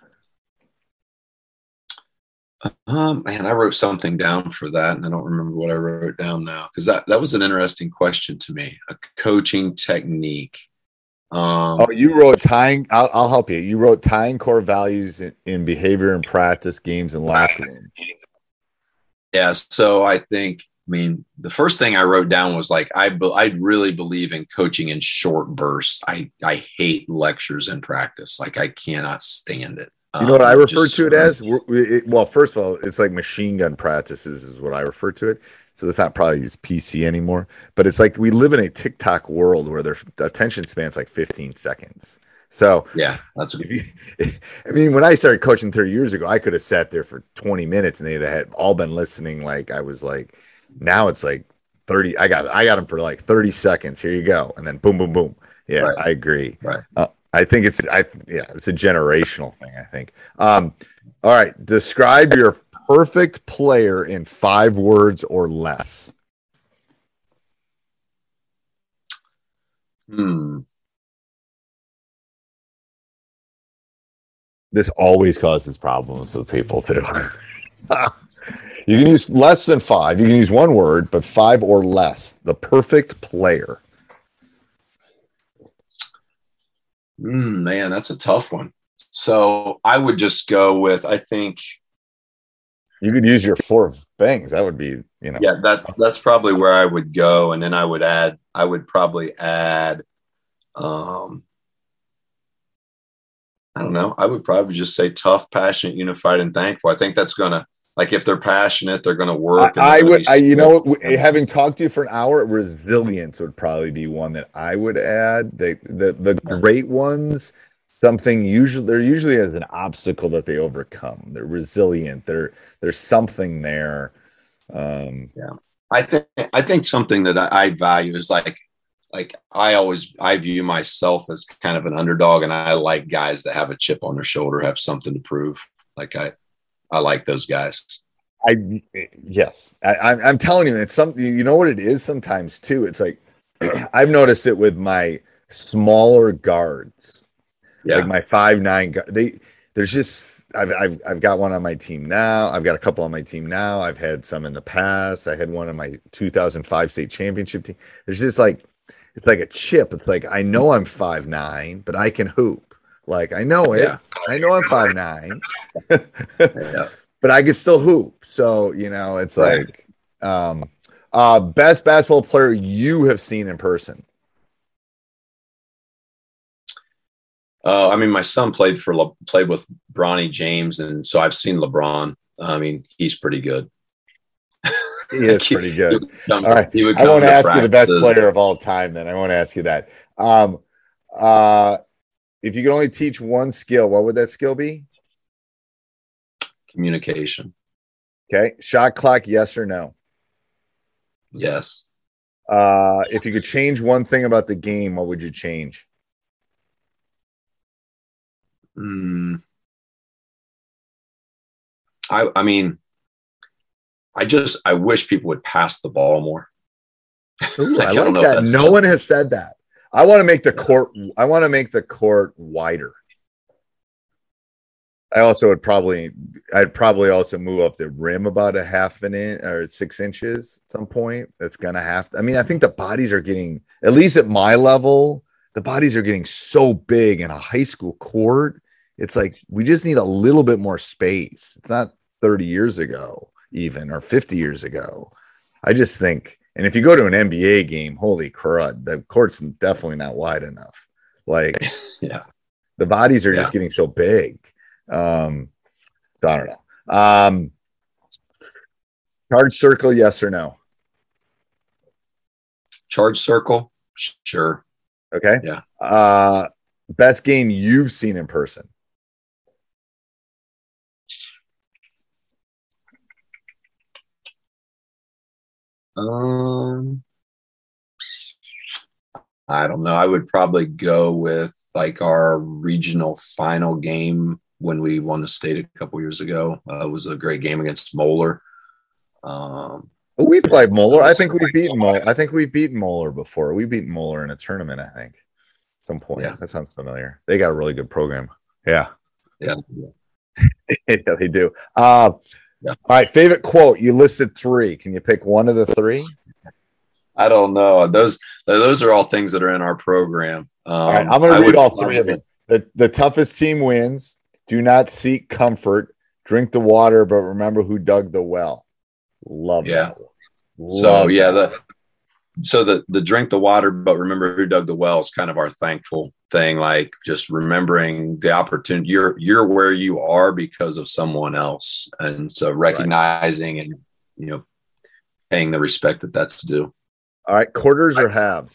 Man, I wrote something down for that, and I don't remember what I wrote down now because that was an interesting question to me. A coaching technique. You wrote tying. I'll help you. You wrote tying core values in behavior and practice, games, and locker room. Yeah. So I think, the first thing I wrote down was like I really believe in coaching in short bursts. I hate lectures in practice. Like I cannot stand it. You know what I refer to it as? Well, first of all, it's like machine gun practices is what I refer to it. So it's not probably PC anymore, but it's like we live in a TikTok world where their attention span's like 15 seconds. So yeah, that's good. When I started coaching 30 years ago, I could have sat there for 20 minutes and they'd have all been listening. Like I was like, now it's like 30. I got them for like 30 seconds. Here you go. And then boom, boom, boom. Yeah, right. I agree. Right. I think it's a generational thing, I think. All right. Describe your perfect player in 5 words or less. This always causes problems with people too. You can use less than 5. You can use one word, but 5 or less. The perfect player. Man, that's a tough one. So I would just go with, I think you could use your 4 things. That would be, Yeah, that's probably where I would go. And then I would probably add, I don't know. I would probably just say tough, passionate, unified, and thankful. I think that's going to Like if they're passionate, they're going to work. I would, having talked to you for an hour, resilience would probably be one that I would add. The great ones, something they're usually as an obstacle that they overcome. They're resilient. There's something there. I think something that I value is like I view myself as kind of an underdog, and I like guys that have a chip on their shoulder, have something to prove. Like I like those guys. I'm telling you, it's something. You know what it is sometimes too. It's like I've noticed it with my smaller guards, like my 5'9". There's just I've got one on my team now. I've got a couple on my team now. I've had some in the past. I had one on my 2005 state championship team. There's just like it's like a chip. It's like I know I'm 5'9", but I can hoop. Like I know it. Yeah. I know I'm 5'9", but I can still hoop. So it's like best basketball player you have seen in person. I mean, my son played with Bronny James, and so I've seen LeBron. I mean, he's pretty good. He is pretty good. All right, I won't ask you the best player of all time. Then I won't ask you that. If you could only teach one skill, what would that skill be? Communication. Okay. Shot clock, yes or no? Yes. If you could change one thing about the game, what would you change? I mean, I wish people would pass the ball more. Ooh, I like that. No one has said that. I want to make the court. I want to make the court wider. I'd probably also move up the rim about a half an inch or 6 inches at some point. That's gonna have to. I mean, I think the bodies are getting, at least at my level, the bodies are getting so big in a high school court. It's like we just need a little bit more space. It's not 30 years ago, even, or 50 years ago. I just think. And if you go to an NBA game, holy crud, the court's definitely not wide enough. Like, the bodies are just getting so big. So I don't know. Charge circle, yes or no? Charge circle, sure. Okay. Yeah. Best game you've seen in person? I don't know. I would probably go with like our regional final game when we won the state a couple years ago. It was a great game against Moeller. We played Moeller. I think we've beaten Moeller. I think we've beaten Moeller before. We beat Moeller in a tournament, I think, at some point. Yeah. That sounds familiar. They got a really good program. Yeah. Yeah. Yeah, they do. All right, favorite quote. You listed 3. Can you pick one of the 3? I don't know. Those are all things that are in our program. All right, I'm going to read all 3 of them. The toughest team wins. Do not seek comfort. Drink the water, but remember who dug the well. Love that. So the drink the water, but remember who dug the well is kind of our thankful thing. Like just remembering the opportunity. You're where you are because of someone else, and so recognizing and paying the respect that's due. All right, quarters or halves?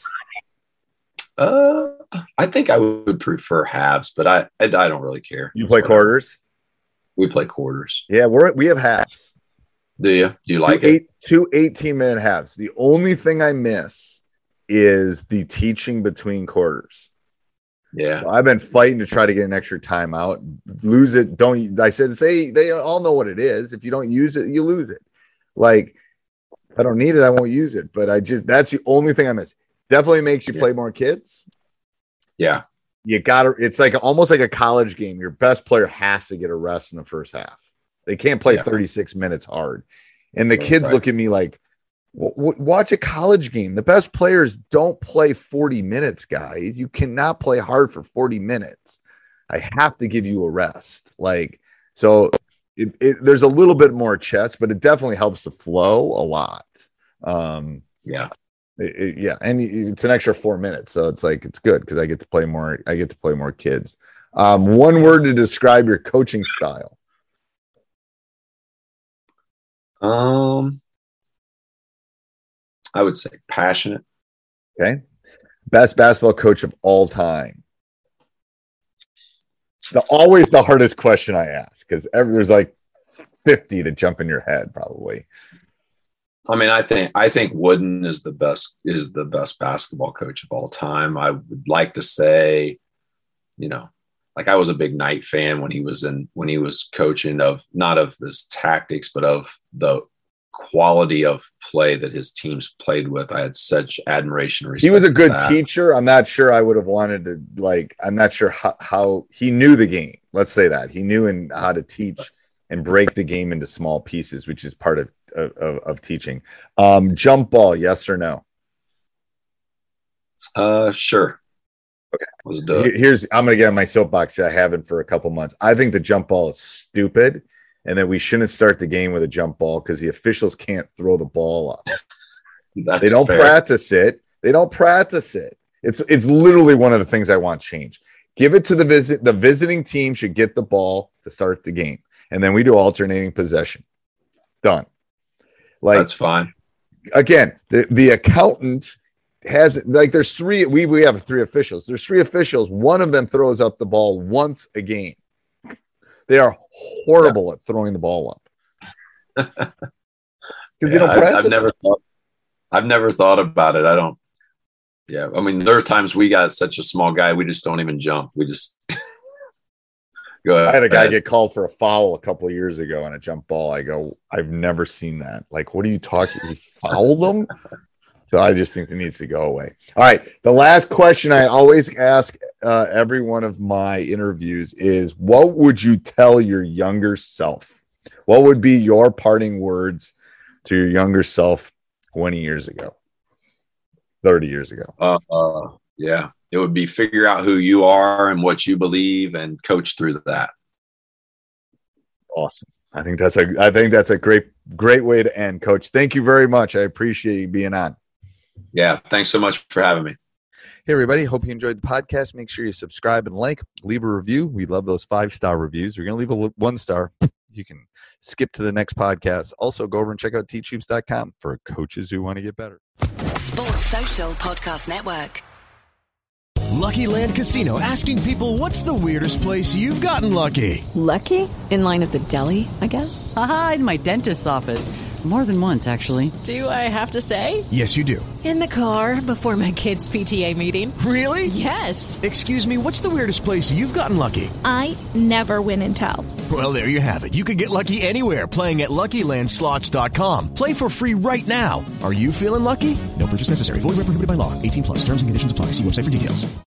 I think I would prefer halves, but I don't really care. You play quarters? We play quarters. Yeah, we have halves. Do you? Do you like it? 2 18-minute halves. The only thing I miss is the teaching between quarters. Yeah. So I've been fighting to try to get an extra timeout. Lose it. Say they all know what it is. If you don't use it, you lose it. Like, if I don't need it, I won't use it. But that's the only thing I miss. Definitely makes you play more kids. Yeah. You got to, it's like almost like a college game. Your best player has to get a rest in the first half. They can't play 36 minutes hard. And the kids look at me like, watch a college game. The best players don't play 40 minutes, guys. You cannot play hard for 40 minutes. I have to give you a rest. Like, so there's a little bit more chess, but it definitely helps the flow a lot. Yeah. And it's an extra 4 minutes. So it's like, it's good because I get to play more. I get to play more kids. One word to describe your coaching style. I would say passionate. Okay. Best basketball coach of all time. Always the hardest question I ask, because there's like 50 that jump in your head probably. I mean, I think Wooden is the best basketball coach of all time. I would like to say, like I was a big Knight fan when he was coaching, of not of his tactics, but of the quality of play that his teams played with. I had such admiration. He was a good teacher. I'm not sure I would have wanted to I'm not sure how he knew the game. Let's say that he knew how to teach and break the game into small pieces, which is part of teaching. Jump ball, yes or no? Sure. Okay. I'm going to get on my soapbox. I haven't for a couple months. I think the jump ball is stupid, and that we shouldn't start the game with a jump ball because the officials can't throw the ball up. They don't practice it. It's literally one of the things I want changed. Give it to the visiting team should get the ball to start the game, and then we do alternating possession. Done. That's fine. Again, the accountant has there's three. We have 3 officials. There's 3 officials. One of them throws up the ball once a game. They are horrible at throwing the ball up. I've never thought about it. I don't. Yeah, I mean, there are times we got such a small guy, we just don't even jump. We just go ahead. I had a guy get called for a foul a couple of years ago on a jump ball. I go, I've never seen that. Like, what are you talking? You fouled them? So I just think it needs to go away. All right. The last question I always ask every one of my interviews is, what would you tell your younger self? What would be your parting words to your younger self 20 years ago, 30 years ago? Yeah, it would be figure out who you are and what you believe and coach through that. Awesome. I think that's a great way to end, Coach. Thank you very much. I appreciate you being on. Yeah, thanks so much for having me. Hey, everybody. Hope you enjoyed the podcast. Make sure you subscribe and like. Leave a review. We love those 5-star reviews. We're going to leave a 1-star. You can skip to the next podcast. Also, go over and check out teachhoops.com for coaches who want to get better. Sports Social Podcast Network. Lucky Land Casino, asking people, what's the weirdest place you've gotten lucky? Lucky? In line at the deli, I guess? Aha, in my dentist's office. More than once, actually. Do I have to say? Yes, you do. In the car before my kids' PTA meeting. Really? Yes. Excuse me, what's the weirdest place you've gotten lucky? I never win and tell. Well, there you have it. You can get lucky anywhere, playing at LuckyLandSlots.com. Play for free right now. Are you feeling lucky? No purchase necessary. Void where prohibited by law. 18+. Terms and conditions apply. See website for details.